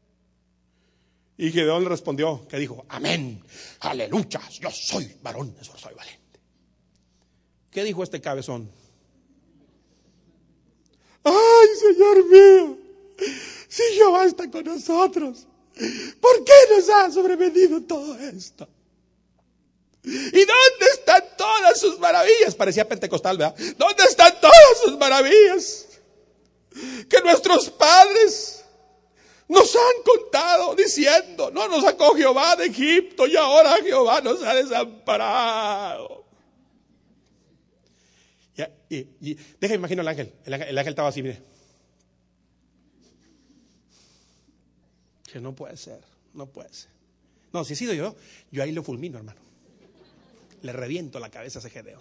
Y Gedeón le respondió, que dijo, amén, aleluya, yo soy varón esforzado y valiente. ¿Qué dijo este cabezón? Ay, Señor mío, si Jehová está con nosotros, ¿por qué nos ha sobrevenido todo esto? ¿Y dónde están todas sus maravillas? Parecía pentecostal, ¿verdad? ¿Dónde están todas sus maravillas? Que nuestros padres nos han contado diciendo, no nos sacó Jehová de Egipto y ahora Jehová nos ha desamparado. Y, y, y deja, imagino al ángel. El ángel, el ángel estaba así, mire. Que no puede ser, no puede ser. No, si he sido yo, yo ahí lo fulmino, hermano. Le reviento la cabeza a ese Gedeón.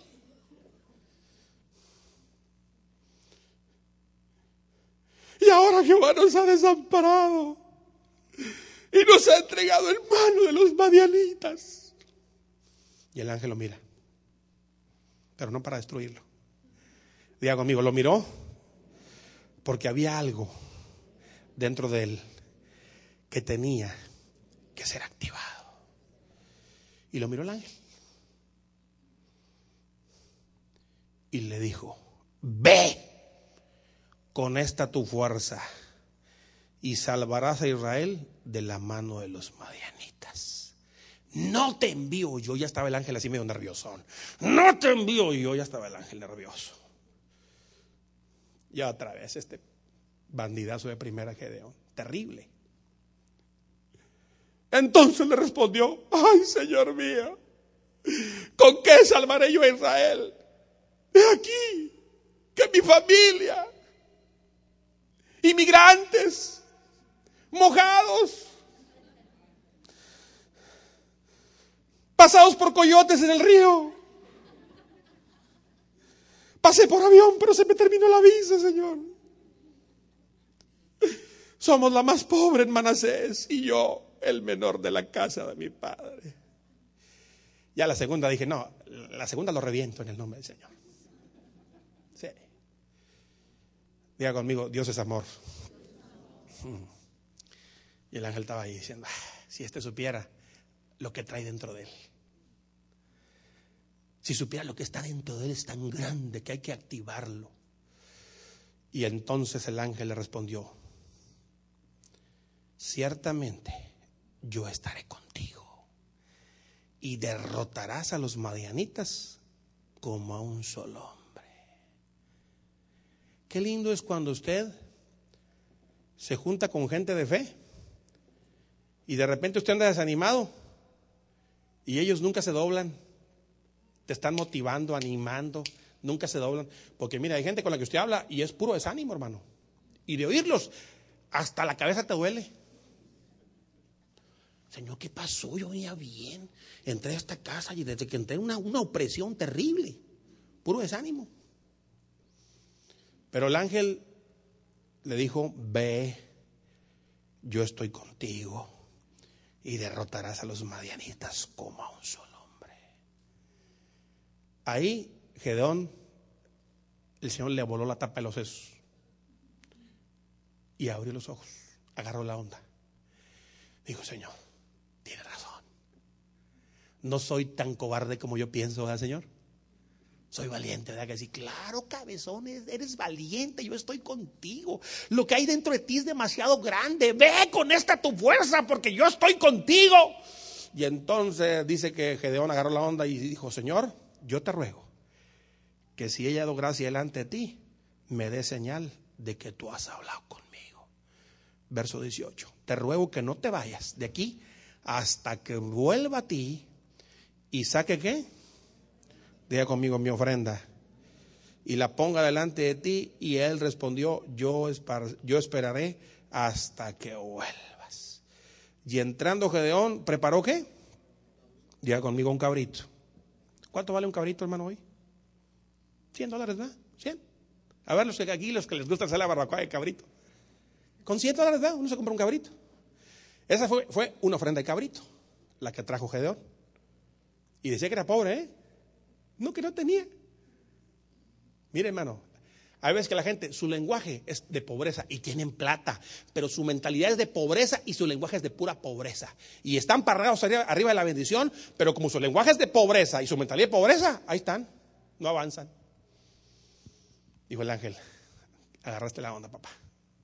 Y ahora Jehová nos ha desamparado y nos ha entregado en mano de los madianitas. Y el ángel lo mira, pero no para destruirlo. Diga conmigo, lo miró porque había algo dentro de él que tenía que ser activado. Y lo miró el ángel y le dijo, ve con esta tu fuerza y salvarás a Israel de la mano de los madianitas. No te envío yo, ya estaba el ángel así medio nervioso. No te envío yo, ya estaba el ángel nervioso. Y otra vez este Bandidazo de primera, Gedeón. Terrible. Entonces le respondió: ay, Señor mío, ¿con qué salvaré yo a Israel? He aquí que mi familia, inmigrantes, mojados, pasados por coyotes en el río. Pasé por avión, pero se me terminó la visa, Señor. Somos la más pobre en Manasés y yo el menor de la casa de mi padre. Ya la segunda dije: no, la segunda lo reviento en el nombre del Señor. Sí. Diga conmigo: Dios es amor. Y el ángel estaba ahí diciendo: ah, si este supiera lo que trae dentro de él. Si supiera lo que está dentro de él, es tan grande que hay que activarlo. Y entonces el ángel le respondió: ciertamente yo estaré contigo y derrotarás a los madianitas como a un solo hombre. Qué lindo es cuando usted se junta con gente de fe y de repente usted anda desanimado y ellos nunca se doblan. Te están motivando, animando, nunca se doblan. Porque mira, hay gente con la que usted habla y es puro desánimo, hermano. Y de oírlos, hasta la cabeza te duele. Señor, ¿qué pasó? Yo venía bien. Entré a esta casa y desde que entré una, una opresión terrible. Puro desánimo. Pero el ángel le dijo: ve, yo estoy contigo y derrotarás a los madianitas como a un solo hombre. Ahí Gedeón, el Señor le voló la tapa de los sesos y abrió los ojos, agarró la onda. Dijo: Señor, tiene razón. No soy tan cobarde como yo pienso, ¿verdad, Señor? Soy valiente, ¿verdad? Que sí, claro, cabezón, eres valiente, yo estoy contigo. Lo que hay dentro de ti es demasiado grande. Ve con esta tu fuerza, porque yo estoy contigo. Y entonces dice que Gedeón agarró la onda y dijo: Señor, yo te ruego que si he hallado gracia delante de ti, me dé señal de que tú has hablado conmigo. Verso dieciocho. Te ruego que no te vayas de aquí hasta que vuelva a ti y saque, ¿qué? Diga conmigo: mi ofrenda, y la ponga delante de ti. Y él respondió: yo, espar, yo esperaré hasta que vuelvas. Y entrando Gedeón, ¿preparó qué? Diga conmigo: un cabrito. ¿Cuánto vale un cabrito, hermano, hoy? cien dólares, ¿verdad? cien. A ver, los que aquí, los que les gusta hacer la barbacoa de cabrito. Con cien dólares, ¿verdad? Uno se compra un cabrito. Esa fue, fue una ofrenda de cabrito, la que trajo Gedeón. Y decía que era pobre, ¿eh? No, que no tenía. Mire, hermano, hay veces que la gente, su lenguaje es de pobreza y tienen plata, pero su mentalidad es de pobreza y su lenguaje es de pura pobreza. Y están parados arriba, arriba de la bendición, pero como su lenguaje es de pobreza y su mentalidad de pobreza, ahí están, no avanzan. Dijo el ángel: agarraste la onda, papá.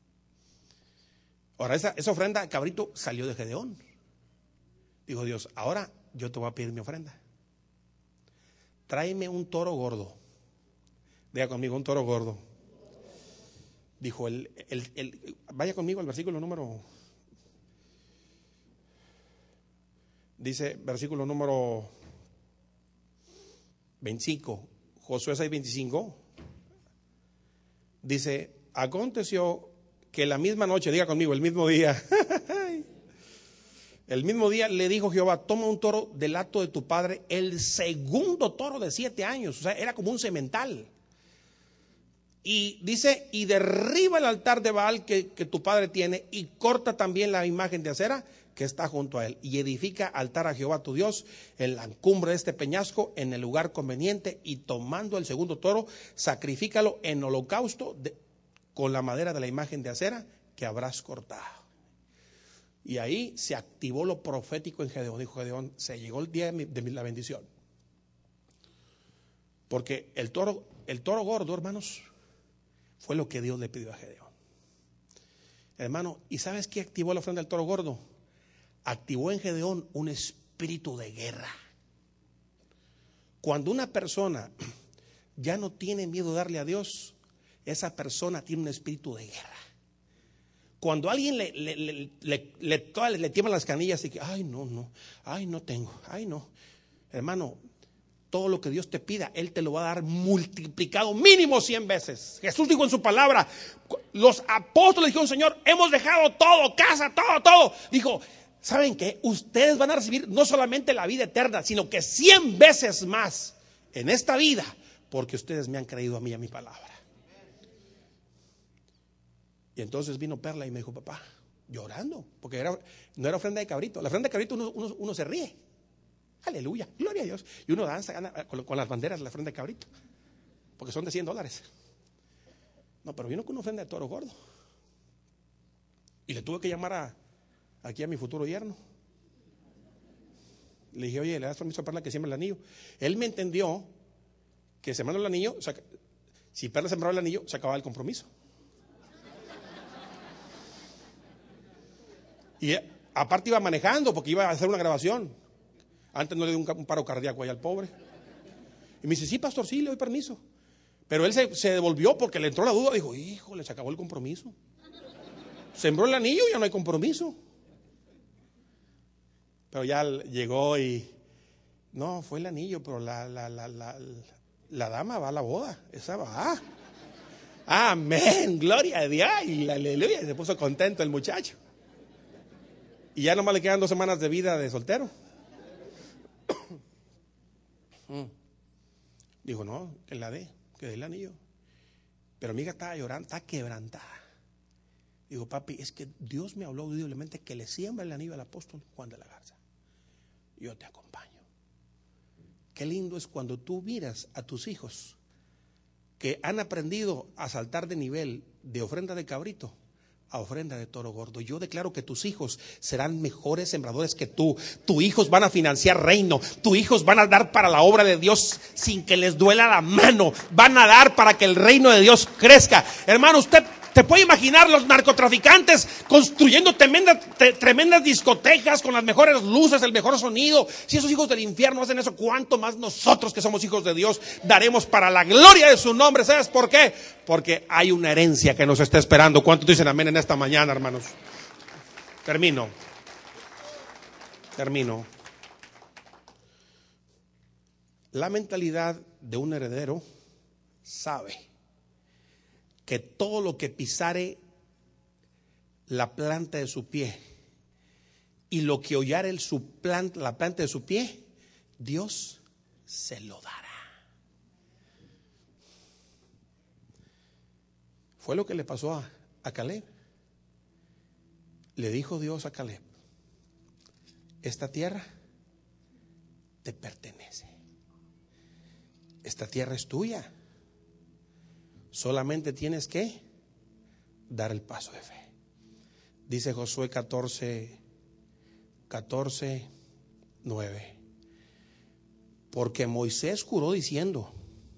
Ahora esa, esa ofrenda, cabrito, salió de Gedeón. Dijo Dios: ahora yo te voy a pedir mi ofrenda. Tráeme un toro gordo. Diga conmigo: un toro gordo. Dijo el, el, el, vaya conmigo al versículo número, dice versículo número veinticinco, Josué seis veinticinco. Dice: aconteció que la misma noche, diga conmigo, el mismo día, el mismo día le dijo Jehová: toma un toro del hato de tu padre, el segundo toro de siete años, o sea, era como un semental. Y dice: y derriba el altar de Baal que, que tu padre tiene, y corta también la imagen de acera que está junto a él, y edifica altar a Jehová tu Dios en la cumbre de este peñasco, en el lugar conveniente, y tomando el segundo toro, sacrifícalo en holocausto de, con la madera de la imagen de acera que habrás cortado. Y ahí se activó lo profético en Gedeón. Dijo Gedeón: se llegó el día de, mi, de la bendición. Porque el toro, el toro gordo, hermanos, fue lo que Dios le pidió a Gedeón. Hermano, ¿y sabes qué activó la ofrenda del toro gordo? Activó en Gedeón un espíritu de guerra. Cuando una persona ya no tiene miedo de darle a Dios, esa persona tiene un espíritu de guerra. Cuando a alguien le, le, le, le, le, le, le tiemblan las canillas y que, ay, no, no, ay, no tengo, ay, no. Hermano, todo lo que Dios te pida, Él te lo va a dar multiplicado mínimo cien veces. Jesús dijo en su palabra, los apóstoles dijeron, Señor, hemos dejado todo, casa, todo, todo. Dijo, ¿saben qué? Ustedes van a recibir no solamente la vida eterna, sino que cien veces más en esta vida, porque ustedes me han creído a mí y a mi palabra. Y entonces vino Perla y me dijo, papá, llorando, porque era, no era ofrenda de cabrito. La ofrenda de cabrito uno, uno, uno se ríe. Aleluya, gloria a Dios. Y uno danza gana, con, con las banderas de la ofrenda de cabrito, porque son de cien dólares. No, pero vino con una ofrenda de toro gordo. Y le tuve que llamar a, aquí a mi futuro yerno. Le dije, oye, ¿le das permiso a Perla que siembre el anillo? Él me entendió que sembrando el anillo, o sea, si Perla sembraba el anillo, se acababa el compromiso. Y aparte iba manejando porque iba a hacer una grabación. Antes no le dio un, un paro cardíaco ahí al pobre. Y me dice, sí, pastor, sí, le doy permiso. Pero él se, se devolvió porque le entró la duda. Dijo, híjole, se acabó el compromiso. Sembró el anillo y ya no hay compromiso. Pero ya llegó y, no, fue el anillo, pero la, la, la, la, la dama va a la boda. Esa va. Amén, gloria a Dios. Y aleluya, se puso contento el muchacho. Y ya nomás le quedan dos semanas de vida de soltero. Dijo, no, que la dé, que dé el anillo. Pero mi hija estaba llorando, está quebrantada. Digo, papi, es que Dios me habló audiblemente que le siembra el anillo al apóstol Juan de la Garza. Yo te acompaño. Qué lindo es cuando tú miras a tus hijos que han aprendido a saltar de nivel de ofrenda de cabrito a ofrenda de toro gordo. Yo declaro que tus hijos serán mejores sembradores que tú. Tus hijos van a financiar reino. Tus hijos van a dar para la obra de Dios sin que les duela la mano. Van a dar para que el reino de Dios crezca. Hermano, usted te puede imaginar los narcotraficantes construyendo tremendas, te, tremendas discotecas con las mejores luces, el mejor sonido. Si esos hijos del infierno hacen eso, ¿cuánto más nosotros que somos hijos de Dios daremos para la gloria de su nombre? ¿Sabes por qué? Porque hay una herencia que nos está esperando. ¿Cuántos dicen amén en esta mañana, hermanos? Termino. Termino. La mentalidad de un heredero sabe que todo lo que pisare la planta de su pie y lo que hollare el su planta, la planta de su pie, Dios se lo dará. Fue lo que le pasó a, a Caleb. Le dijo Dios a Caleb, esta tierra te pertenece. Esta tierra es tuya. Solamente tienes que dar el paso de fe. Dice Josué catorce, catorce, nueve. Porque Moisés juró diciendo,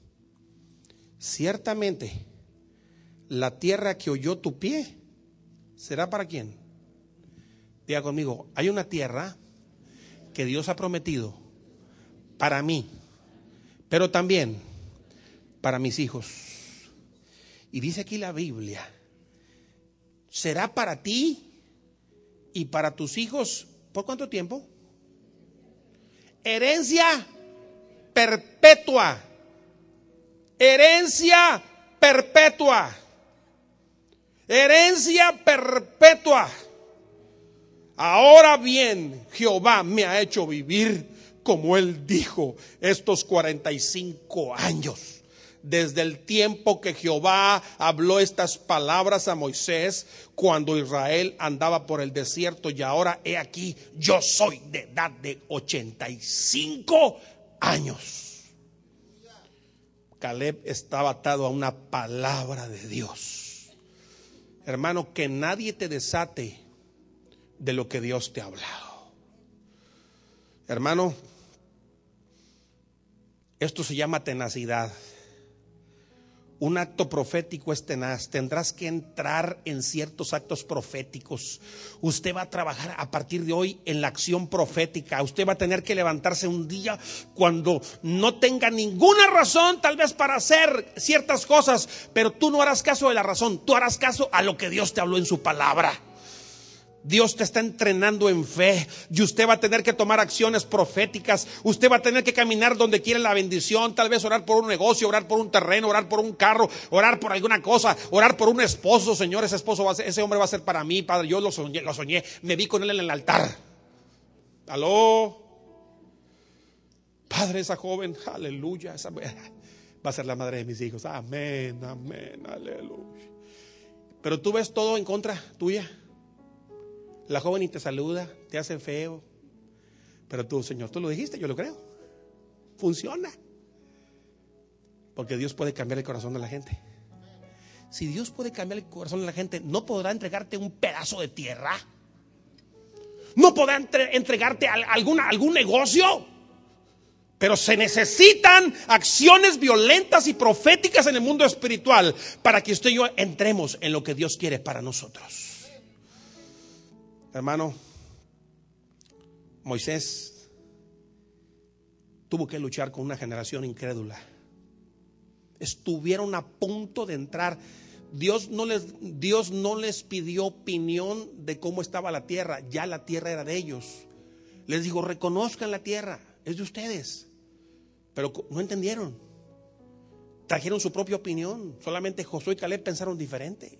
ciertamente la tierra que oyó tu pie será para quién. Diga conmigo, hay una tierra que Dios ha prometido para mí, pero también para mis hijos. Y dice aquí la Biblia, será para ti y para tus hijos, ¿por cuánto tiempo? Herencia perpetua. Herencia perpetua. Herencia perpetua. Ahora bien, Jehová me ha hecho vivir como Él dijo estos cuarenta y cinco años. Desde el tiempo que Jehová habló estas palabras a Moisés cuando Israel andaba por el desierto, y ahora he aquí, yo soy de edad de ochenta y cinco años. Caleb estaba atado a una palabra de Dios. Hermano, que nadie te desate de lo que Dios te ha hablado. Hermano, esto se llama tenacidad. Un acto profético es tenaz. Tendrás que entrar en ciertos actos proféticos. Usted va a trabajar a partir de hoy en la acción profética. Usted va a tener que levantarse un día cuando no tenga ninguna razón tal vez para hacer ciertas cosas, pero tú no harás caso de la razón, tú harás caso a lo que Dios te habló en su palabra. Dios te está entrenando en fe y usted va a tener que tomar acciones proféticas. Usted va a tener que caminar donde quiere la bendición, tal vez orar por un negocio, orar por un terreno, orar por un carro, orar por alguna cosa, orar por un esposo. Señor, ese esposo va a ser, ese hombre va a ser para mí, Padre. Yo lo soñé, lo soñé, me vi con él en el altar. Aló, Padre, esa joven, aleluya, esa va a ser la madre de mis hijos. Amén, amén, aleluya. Pero tú ves todo en contra tuya. La joven y te saluda, te hace feo, pero tú, Señor, tú lo dijiste, yo lo creo. Funciona. Porque Dios puede cambiar el corazón de la gente. Si Dios puede cambiar el corazón de la gente, ¿no podrá entregarte un pedazo de tierra? ¿No podrá entre, entregarte a, alguna, algún negocio? Pero se necesitan acciones violentas y proféticas en el mundo espiritual para que usted y yo entremos en lo que Dios quiere para nosotros. Hermano, Moisés tuvo que luchar con una generación incrédula. Estuvieron a punto de entrar. Dios no les, Dios no les pidió opinión de cómo estaba la tierra. Ya la tierra era de ellos. Les dijo, reconozcan la tierra, es de ustedes. Pero no entendieron. Trajeron su propia opinión. Solamente Josué y Caleb pensaron diferente.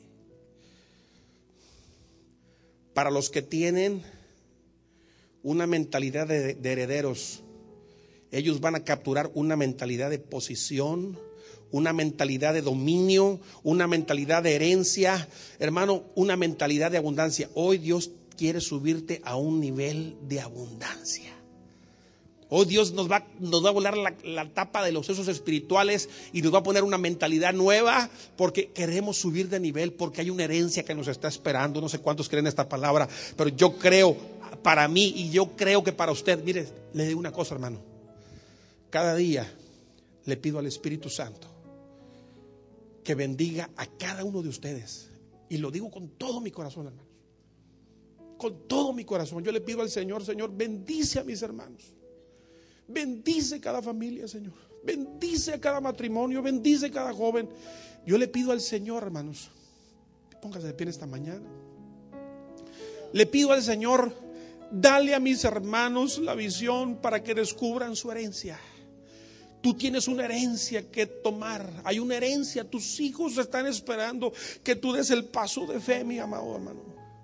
Para los que tienen una mentalidad de, de herederos, ellos van a capturar una mentalidad de posición, una mentalidad de dominio, una mentalidad de herencia, hermano, una mentalidad de abundancia. Hoy Dios quiere subirte a un nivel de abundancia. Hoy Dios nos va, nos va a volar la, la tapa de los sesos espirituales y nos va a poner una mentalidad nueva porque queremos subir de nivel, porque hay una herencia que nos está esperando. No sé cuántos creen esta palabra, pero yo creo para mí y yo creo que para usted. Mire, le digo una cosa, hermano. Cada día le pido al Espíritu Santo que bendiga a cada uno de ustedes. Y lo digo con todo mi corazón, hermanos. Con todo mi corazón. Yo le pido al Señor, Señor, bendice a mis hermanos. Bendice cada familia, Señor. Bendice a cada matrimonio, bendice a cada joven. Yo le pido al Señor, hermanos, póngase de pie esta mañana. Le pido al Señor, dale a mis hermanos la visión para que descubran su herencia. Tú tienes una herencia que tomar. Hay una herencia, tus hijos están esperando que tú des el paso de fe, mi amado hermano.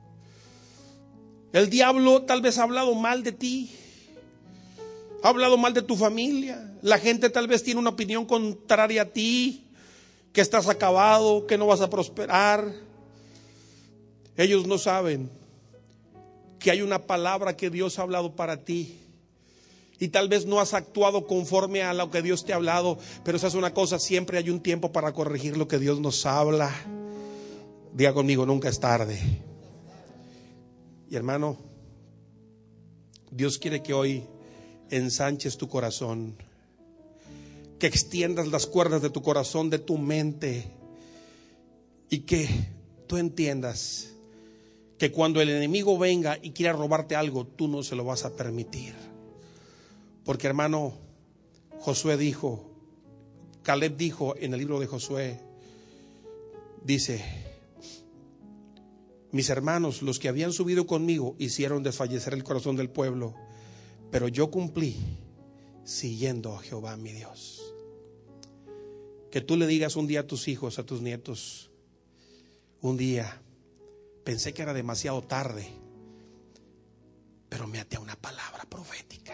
El diablo tal vez ha hablado mal de ti, ha hablado mal de tu familia. La gente tal vez tiene una opinión contraria a ti, que estás acabado, que no vas a prosperar. Ellos no saben que hay una palabra que Dios ha hablado para ti. Y tal vez no has actuado conforme a lo que Dios te ha hablado. Pero esa es una cosa, siempre hay un tiempo para corregir lo que Dios nos habla. Diga conmigo, nunca es tarde. Y hermano, Dios quiere que hoy ensanches tu corazón, que extiendas las cuerdas de tu corazón, de tu mente, y que tú entiendas que cuando el enemigo venga y quiera robarte algo, tú no se lo vas a permitir. Porque hermano, Josué dijo, Caleb dijo en el libro de Josué, dice: mis hermanos, los que habían subido conmigo, hicieron desfallecer el corazón del pueblo, pero yo cumplí siguiendo a Jehová mi Dios. Que tú le digas un día a tus hijos, a tus nietos: un día pensé que era demasiado tarde, pero me até a una palabra profética.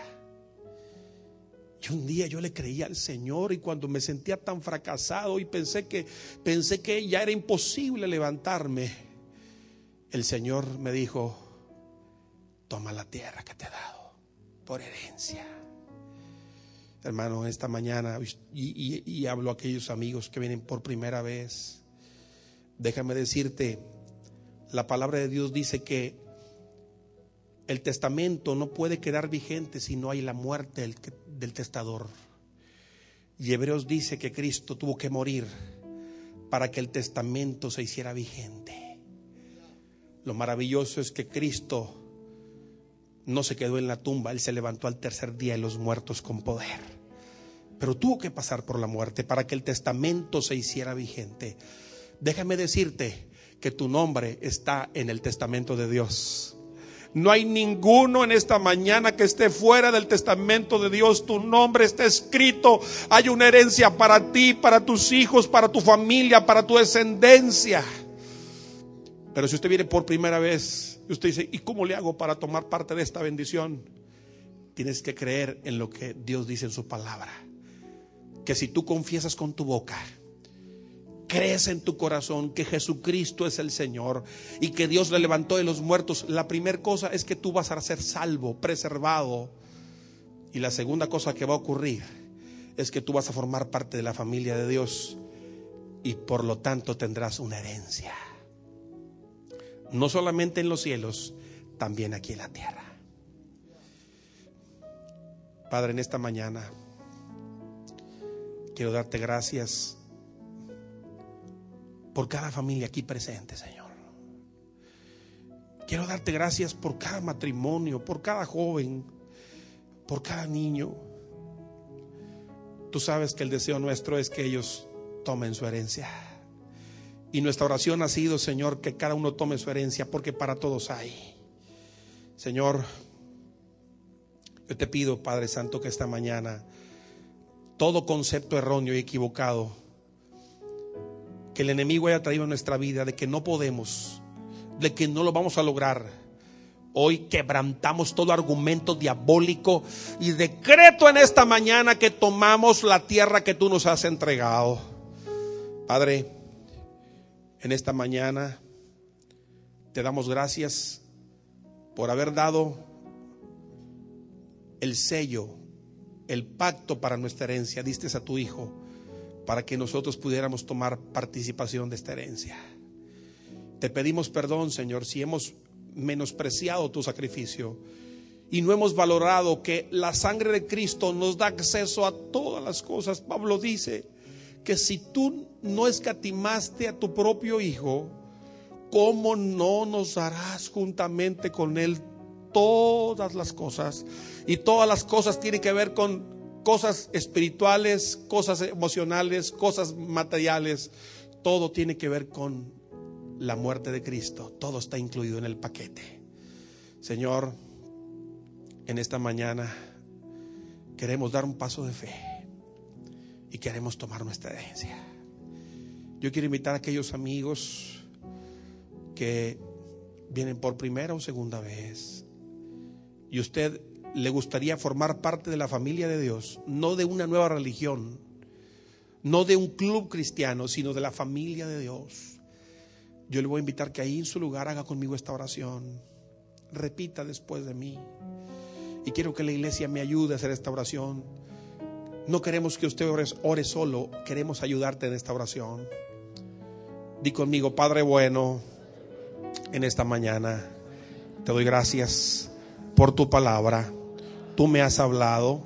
Y un día yo le creía al Señor, y cuando me sentía tan fracasado y pensé que, pensé que ya era imposible levantarme, el Señor me dijo: toma la tierra que te he dado por herencia. Hermano, esta mañana, y, y, y hablo a aquellos amigos que vienen por primera vez, déjame decirte, la palabra de Dios dice que el testamento no puede quedar vigente si no hay la muerte del, del testador. Y Hebreos dice que Cristo tuvo que morir para que el testamento se hiciera vigente. Lo maravilloso es que Cristo no se quedó en la tumba, Él se levantó al tercer día de los muertos con poder. Pero tuvo que pasar por la muerte para que el testamento se hiciera vigente. Déjame decirte que tu nombre está en el testamento de Dios. No hay ninguno en esta mañana que esté fuera del testamento de Dios. Tu nombre está escrito. Hay una herencia para ti, para tus hijos, para tu familia, para tu descendencia. Pero si usted viene por primera vez y usted dice, ¿y cómo le hago para tomar parte de esta bendición? Tienes que creer en lo que Dios dice en su palabra. Que si tú confiesas con tu boca, crees en tu corazón que Jesucristo es el Señor y que Dios le levantó de los muertos, la primera cosa es que tú vas a ser salvo, preservado. Y la segunda cosa que va a ocurrir es que tú vas a formar parte de la familia de Dios y por lo tanto tendrás una herencia. No solamente en los cielos, también aquí en la tierra. Padre, en esta mañana quiero darte gracias por cada familia aquí presente, Señor. Quiero darte gracias por cada matrimonio, por cada joven, por cada niño. Tú sabes que el deseo nuestro es que ellos tomen su herencia. Y nuestra oración ha sido, Señor, que cada uno tome su herencia, porque para todos hay. Señor, yo te pido, Padre Santo, que esta mañana todo concepto erróneo y equivocado que el enemigo haya traído a nuestra vida, de que no podemos, de que no lo vamos a lograr, hoy quebrantamos todo argumento diabólico y decreto en esta mañana que tomamos la tierra que tú nos has entregado. Padre, en esta mañana te damos gracias por haber dado el sello, el pacto para nuestra herencia. Diste a tu Hijo para que nosotros pudiéramos tomar participación de esta herencia. Te pedimos perdón, Señor, si hemos menospreciado tu sacrificio y no hemos valorado que la sangre de Cristo nos da acceso a todas las cosas. Pablo dice que si tú no escatimaste a tu propio Hijo, ¿cómo no nos darás juntamente con Él todas las cosas? Y todas las cosas tienen que ver con cosas espirituales, cosas emocionales, cosas materiales. Todo tiene que ver con la muerte de Cristo. Todo está incluido en el paquete. Señor, en esta mañana queremos dar un paso de fe y queremos tomar nuestra herencia. Yo quiero invitar a aquellos amigos que vienen por primera o segunda vez y usted le gustaría formar parte de la familia de Dios, no de una nueva religión, no de un club cristiano, sino de la familia de Dios. Yo le voy a invitar que ahí en su lugar haga conmigo esta oración. Repita después de mí. Y quiero que la iglesia me ayude a hacer esta oración. No queremos que usted ore, ore solo, queremos ayudarte en esta oración. Di conmigo: Padre bueno, en esta mañana te doy gracias por tu palabra. Tú me has hablado,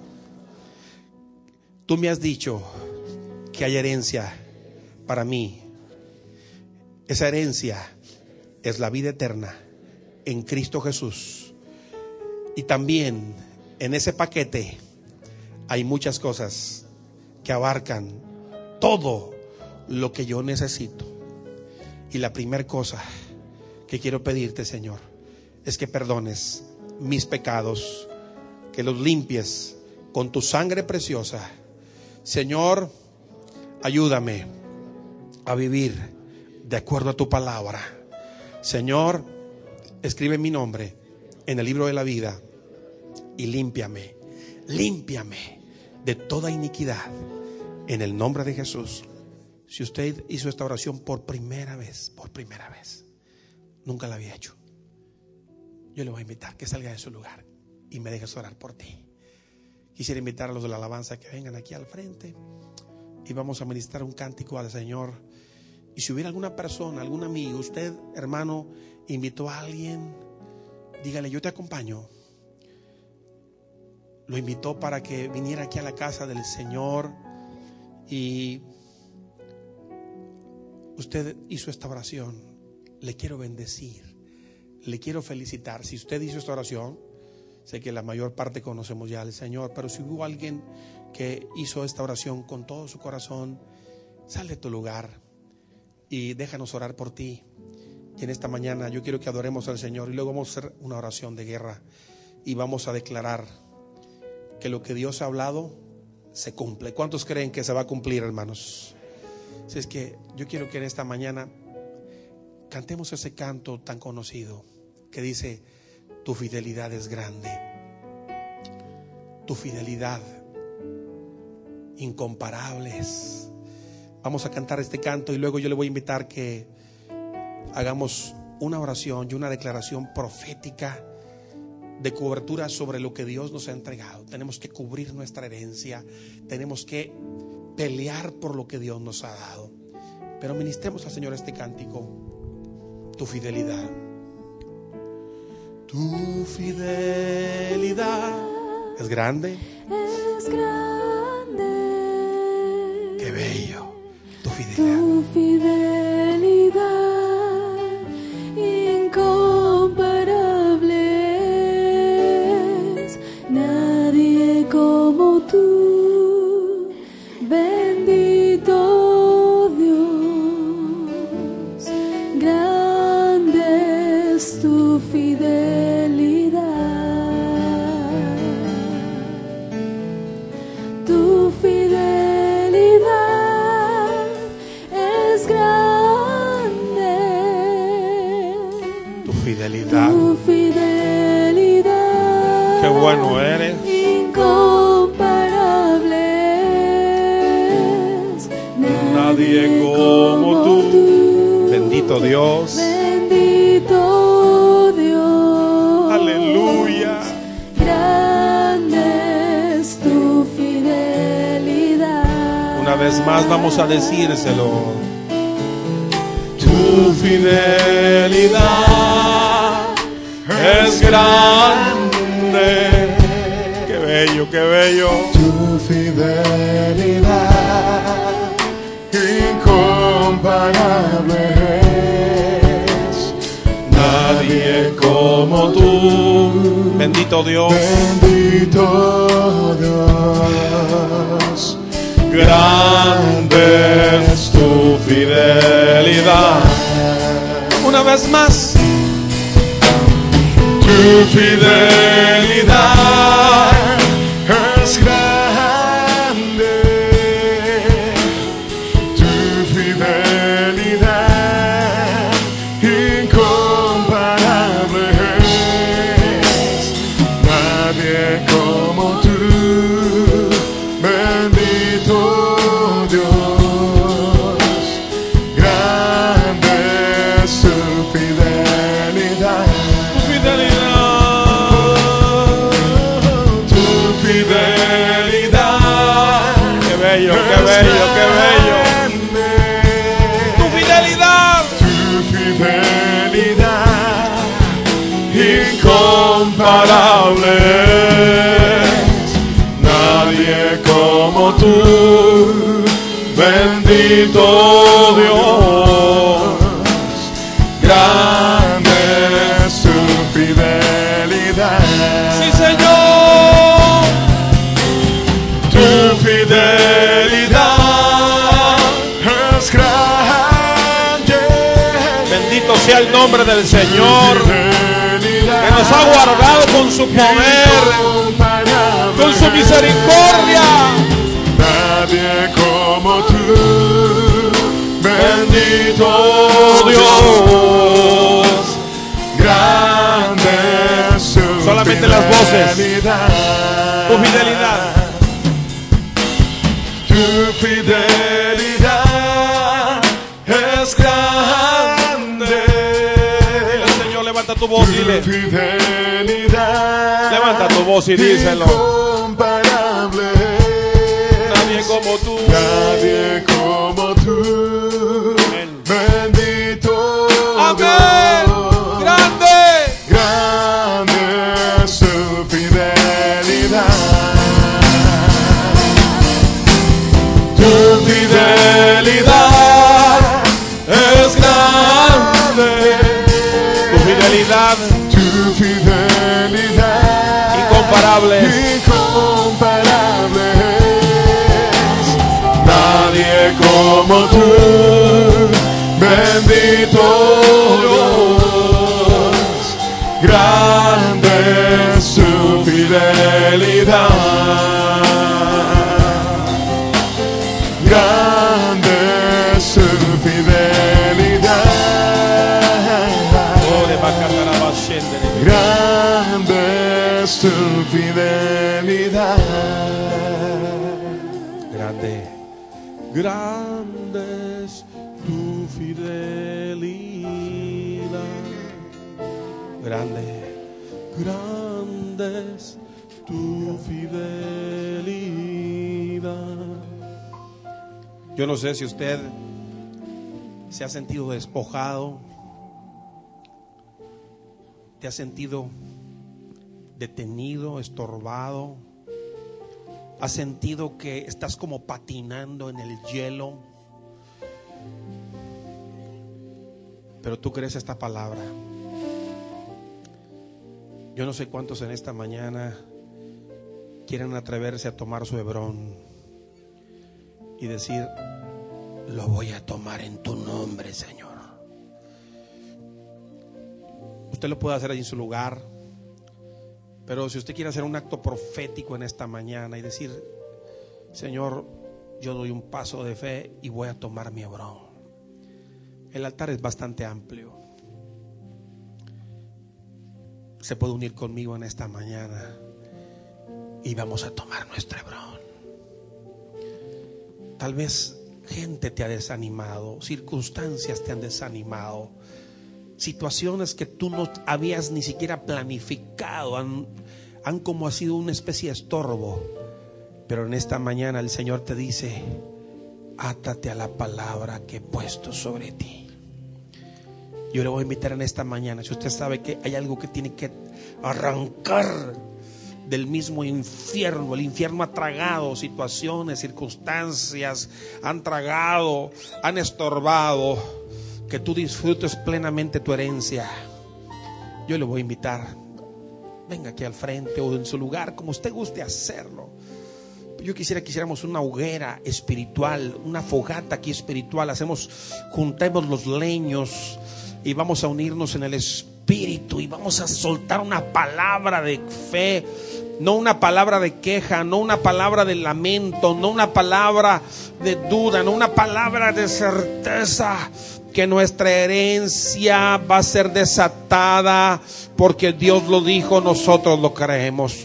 tú me has dicho que hay herencia para mí. Esa herencia es la vida eterna en Cristo Jesús. Y también en ese paquete hay muchas cosas que abarcan todo lo que yo necesito. Y la primera cosa que quiero pedirte, Señor, es que perdones mis pecados, que los limpies con tu sangre preciosa. Señor, ayúdame a vivir de acuerdo a tu palabra. Señor, escribe mi nombre en el libro de la vida y límpiame, límpiame de toda iniquidad en el nombre de Jesús. Si usted hizo esta oración por primera vez, por primera vez, nunca la había hecho, yo le voy a invitar que salga de su lugar y me dejes orar por ti. Quisiera invitar a los de la alabanza que vengan aquí al frente y vamos a ministrar un cántico al Señor. Y si hubiera alguna persona, algún amigo, usted, hermano, invitó a alguien, dígale: yo te acompaño. Lo invitó para que viniera aquí a la casa del Señor y usted hizo esta oración, le quiero bendecir, le quiero felicitar. Si usted hizo esta oración, sé que la mayor parte conocemos ya al Señor, pero si hubo alguien que hizo esta oración con todo su corazón, sal de tu lugar y déjanos orar por ti. Y en esta mañana yo quiero que adoremos al Señor y luego vamos a hacer una oración de guerra y vamos a declarar que lo que Dios ha hablado se cumple. ¿Cuántos creen que se va a cumplir, hermanos? Si es que yo quiero que en esta mañana cantemos ese canto tan conocido que dice: tu fidelidad es grande, tu fidelidad incomparable es. Vamos a cantar este canto y luego yo le voy a invitar que hagamos una oración y una declaración profética de cobertura sobre lo que Dios nos ha entregado. Tenemos que cubrir nuestra herencia, tenemos que pelear por lo que Dios nos ha dado. Pero ministremos al Señor este cántico: tu fidelidad, tu fidelidad es grande, es grande. Qué bello, tu fidelidad. Tu fidelidad incomparable es. Nadie como tú, bendito Dios. Grande es tu fidelidad. Tu fidelidad es grande. Tu fidelidad, Tu fidelidad, qué bueno eres. incomparable es. Nadie como tú. Bendito Dios. Bendito Dios. Aleluya. Grande es tu fidelidad. Una vez más vamos a decírselo: tu fidelidad es grande. Qué bello, qué bello. Tu fidelidad incomparable es. Nadie como tú. Bendito Dios. Bendito Dios. Grande es tu fidelidad. Una vez más. Tu fidelidad Es grande. Tu fidelidad incomparable es. Nadie como tú. Bendito Dios. Grande es tu fidelidad. Tu fidelidad. Qué bello, qué bello, qué bello. Tu fidelidad. Tu fidelidad Incomparable. Nadie como tú. Bendito Dios. Grande es tu fidelidad. Sí, Señor. Tu fidelidad Es grande. Bendito sea el nombre del Señor, Fidelidad que nos ha guardado con su poder, incomparable. con su misericordia. Nadie como tú. Bendito Dios. Grande es tu solamente las voces. fidelidad. Tu fidelidad. Tu fidelidad es grande. Dile, Señor, levanta tu voz, Tu dile. fidelidad. Levanta tu voz y díselo. Incomparable. Nadie como tú. Nadie como tú. Amén. Bendito Amén. Dios. Grande. Grande es tu fidelidad. Tu fidelidad fidelidad tu fidelidad incomparable. incomparable es. Nadie como tú, bendito Dios, grande es su fidelidad, grande es su fidelidad. Grande es tu fidelidad. Grande, grande es tu fidelidad. Grande, grande es tu fidelidad. Yo no sé si usted se ha sentido despojado, te has sentido detenido, estorbado, has sentido que estás como patinando en el hielo, pero tú crees esta palabra. Yo no sé cuántos en esta mañana quieren atreverse a tomar su Hebrón y decir: lo voy a tomar en tu nombre, Señor. Usted lo puede hacer ahí en su lugar, pero si usted quiere hacer un acto profético en esta mañana y decir: Señor, yo doy un paso de fe y voy a tomar mi Hebrón. El altar es bastante amplio. Se puede unir conmigo en esta mañana y vamos a tomar nuestro Hebrón. Tal vez gente te ha desanimado, circunstancias te han desanimado, situaciones que tú no habías ni siquiera planificado han, han como ha sido una especie de estorbo. Pero en esta mañana el Señor te dice: átate a la palabra que he puesto sobre ti. Yo le voy a invitar en esta mañana, si usted sabe que hay algo que tiene que arrancar del mismo infierno, el infierno ha tragado situaciones, circunstancias, han tragado, han estorbado, que tú disfrutes plenamente tu herencia. Yo le voy a invitar, venga aquí al frente o en su lugar, como usted guste hacerlo. Yo quisiera que hiciéramos una hoguera espiritual, una fogata aquí espiritual. Hacemos, juntemos los leños y vamos a unirnos en el espíritu y vamos a soltar una palabra de fe, no una palabra de queja, no una palabra de lamento, no una palabra de duda, no una palabra de certeza que nuestra herencia va a ser desatada porque Dios lo dijo, nosotros lo creemos.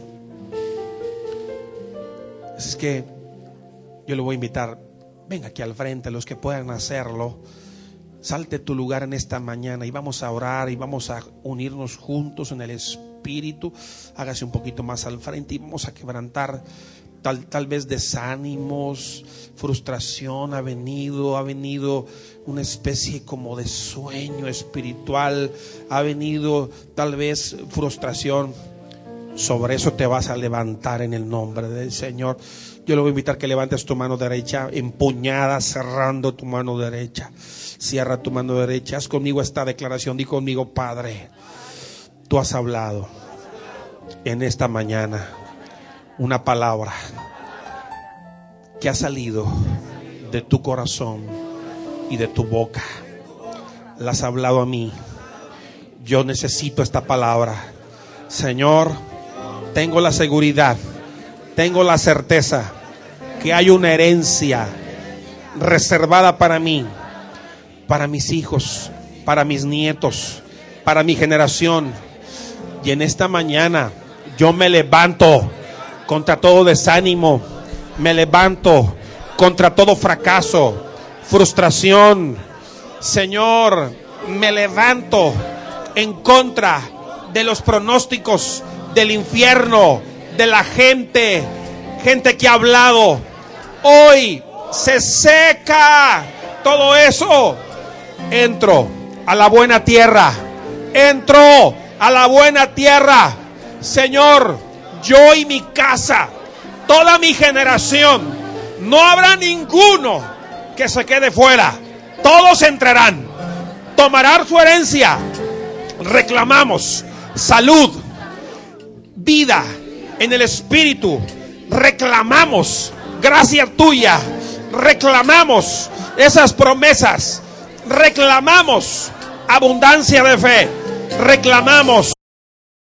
Así es que yo le voy a invitar, venga aquí al frente, los que puedan hacerlo. Salte tu lugar en esta mañana y vamos a orar y vamos a unirnos juntos en el espíritu. Hágase un poquito más al frente y vamos a quebrantar tal, tal vez desánimos, frustración. Ha venido, ha venido una especie como de sueño espiritual. Ha venido tal vez frustración. Sobre eso te vas a levantar en el nombre del Señor. Yo le voy a invitar que levantes tu mano derecha, empuñada, cerrando tu mano derecha. Cierra tu mano derecha. Haz conmigo esta declaración. Di conmigo: Padre, tú has hablado en esta mañana una palabra que ha salido de tu corazón y de tu boca. La has hablado a mí. Yo necesito esta palabra. Señor, tengo la seguridad, tengo la certeza que hay una herencia reservada para mí, para mis hijos, para mis nietos, para mi generación. Y en esta mañana yo me levanto contra todo desánimo, me levanto contra todo fracaso, frustración. Señor, me levanto en contra de los pronósticos del infierno, de la gente, gente que ha hablado. Hoy se seca todo eso. Entro a la buena tierra, entro a la buena tierra. Señor, yo y mi casa, toda mi generación, no habrá ninguno que se quede fuera. Todos entrarán, tomarán su herencia, Reclamamos salud, vida en el espíritu. Reclamamos gracia tuya. Reclamamos esas promesas. Reclamamos abundancia de fe. Reclamamos